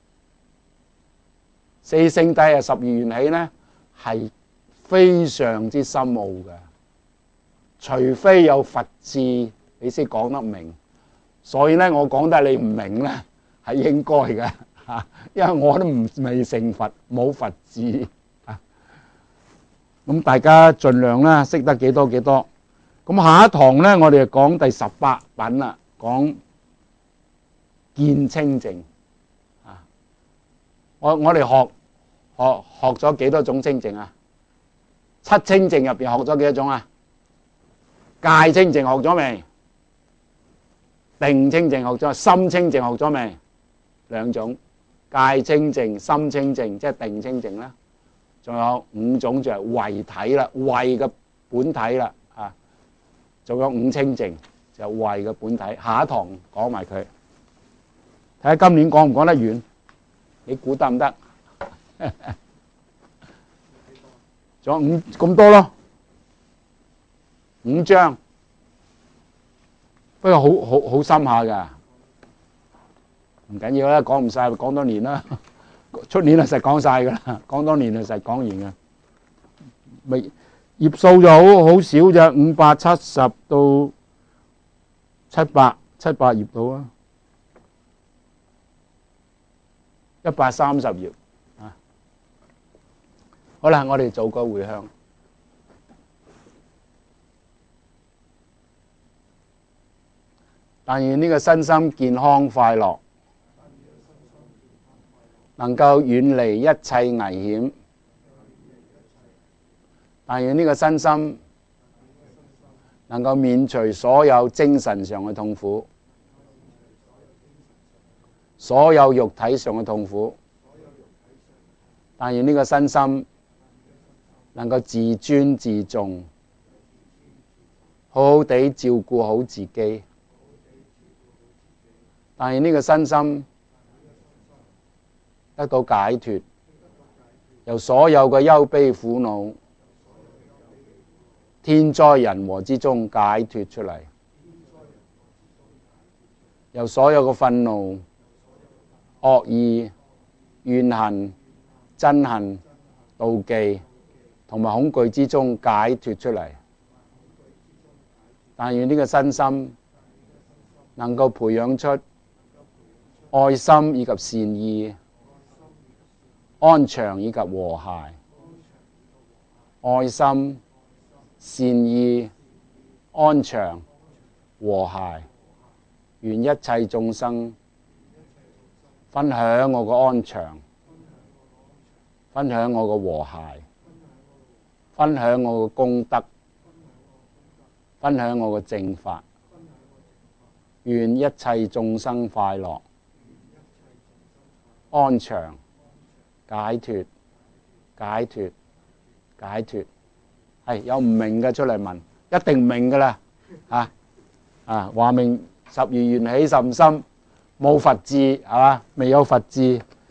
四聖諦啊，十二緣起呢係非常之深奧嘅，除非有佛智，你先講得明。所以咧，我講得你唔明咧，係應該嘅嚇，因為我都唔未成佛，冇佛智啊。咁大家盡量啦，識得幾多幾多。咁下一堂咧，我哋就講第十八品啦，講見清淨啊。我我哋學學學咗幾多種清淨啊？七清淨入邊學咗幾多種啊？戒清淨學咗未？定清淨學咗，心清淨學咗未？兩種，戒清淨、心清淨，即係定清淨啦。仲有五種就係慧體啦，慧嘅本體啦，啊，仲有五清淨就係慧嘅本體。下一堂講埋佢，睇下今年講唔講得完？你估得唔得？仲有五咁多咯，五章。不過好好好深下㗎，唔緊要啦，講唔晒，講多年啦。出年就實講晒㗎啦，講多年就實講完㗎。咪頁數就好好少啫，五百七十到七百七百頁到啊。 一百三十頁啊。好啦，我哋做個回向。但願呢個身心健康快樂，能夠遠離一切危險。但願呢個身心能夠免除所有精神上嘅痛苦，所有肉體上嘅痛苦。但願呢個身心能夠自尊自重，好好地照顧好自己。但願呢個身心得到解脫，由所有嘅憂悲苦惱、天災人禍之中解脫出嚟，由所有嘅憤怒、惡意、怨恨、憎恨、妒忌同埋恐懼之中解脫出嚟。但願呢個身心能夠培養出愛心以及善意、安詳以及和諧。愛心、善意、安詳、和諧，願一切眾生分享我嘅安詳，分享我嘅和諧，分享我嘅功德，分享我嘅正法。願一切眾生快樂、安詳、解脫、解脫、解脫。係有唔明嘅出嚟問，一定唔明㗎啦。啊啊，話明十二緣起甚深，冇佛智係嘛？未有佛智。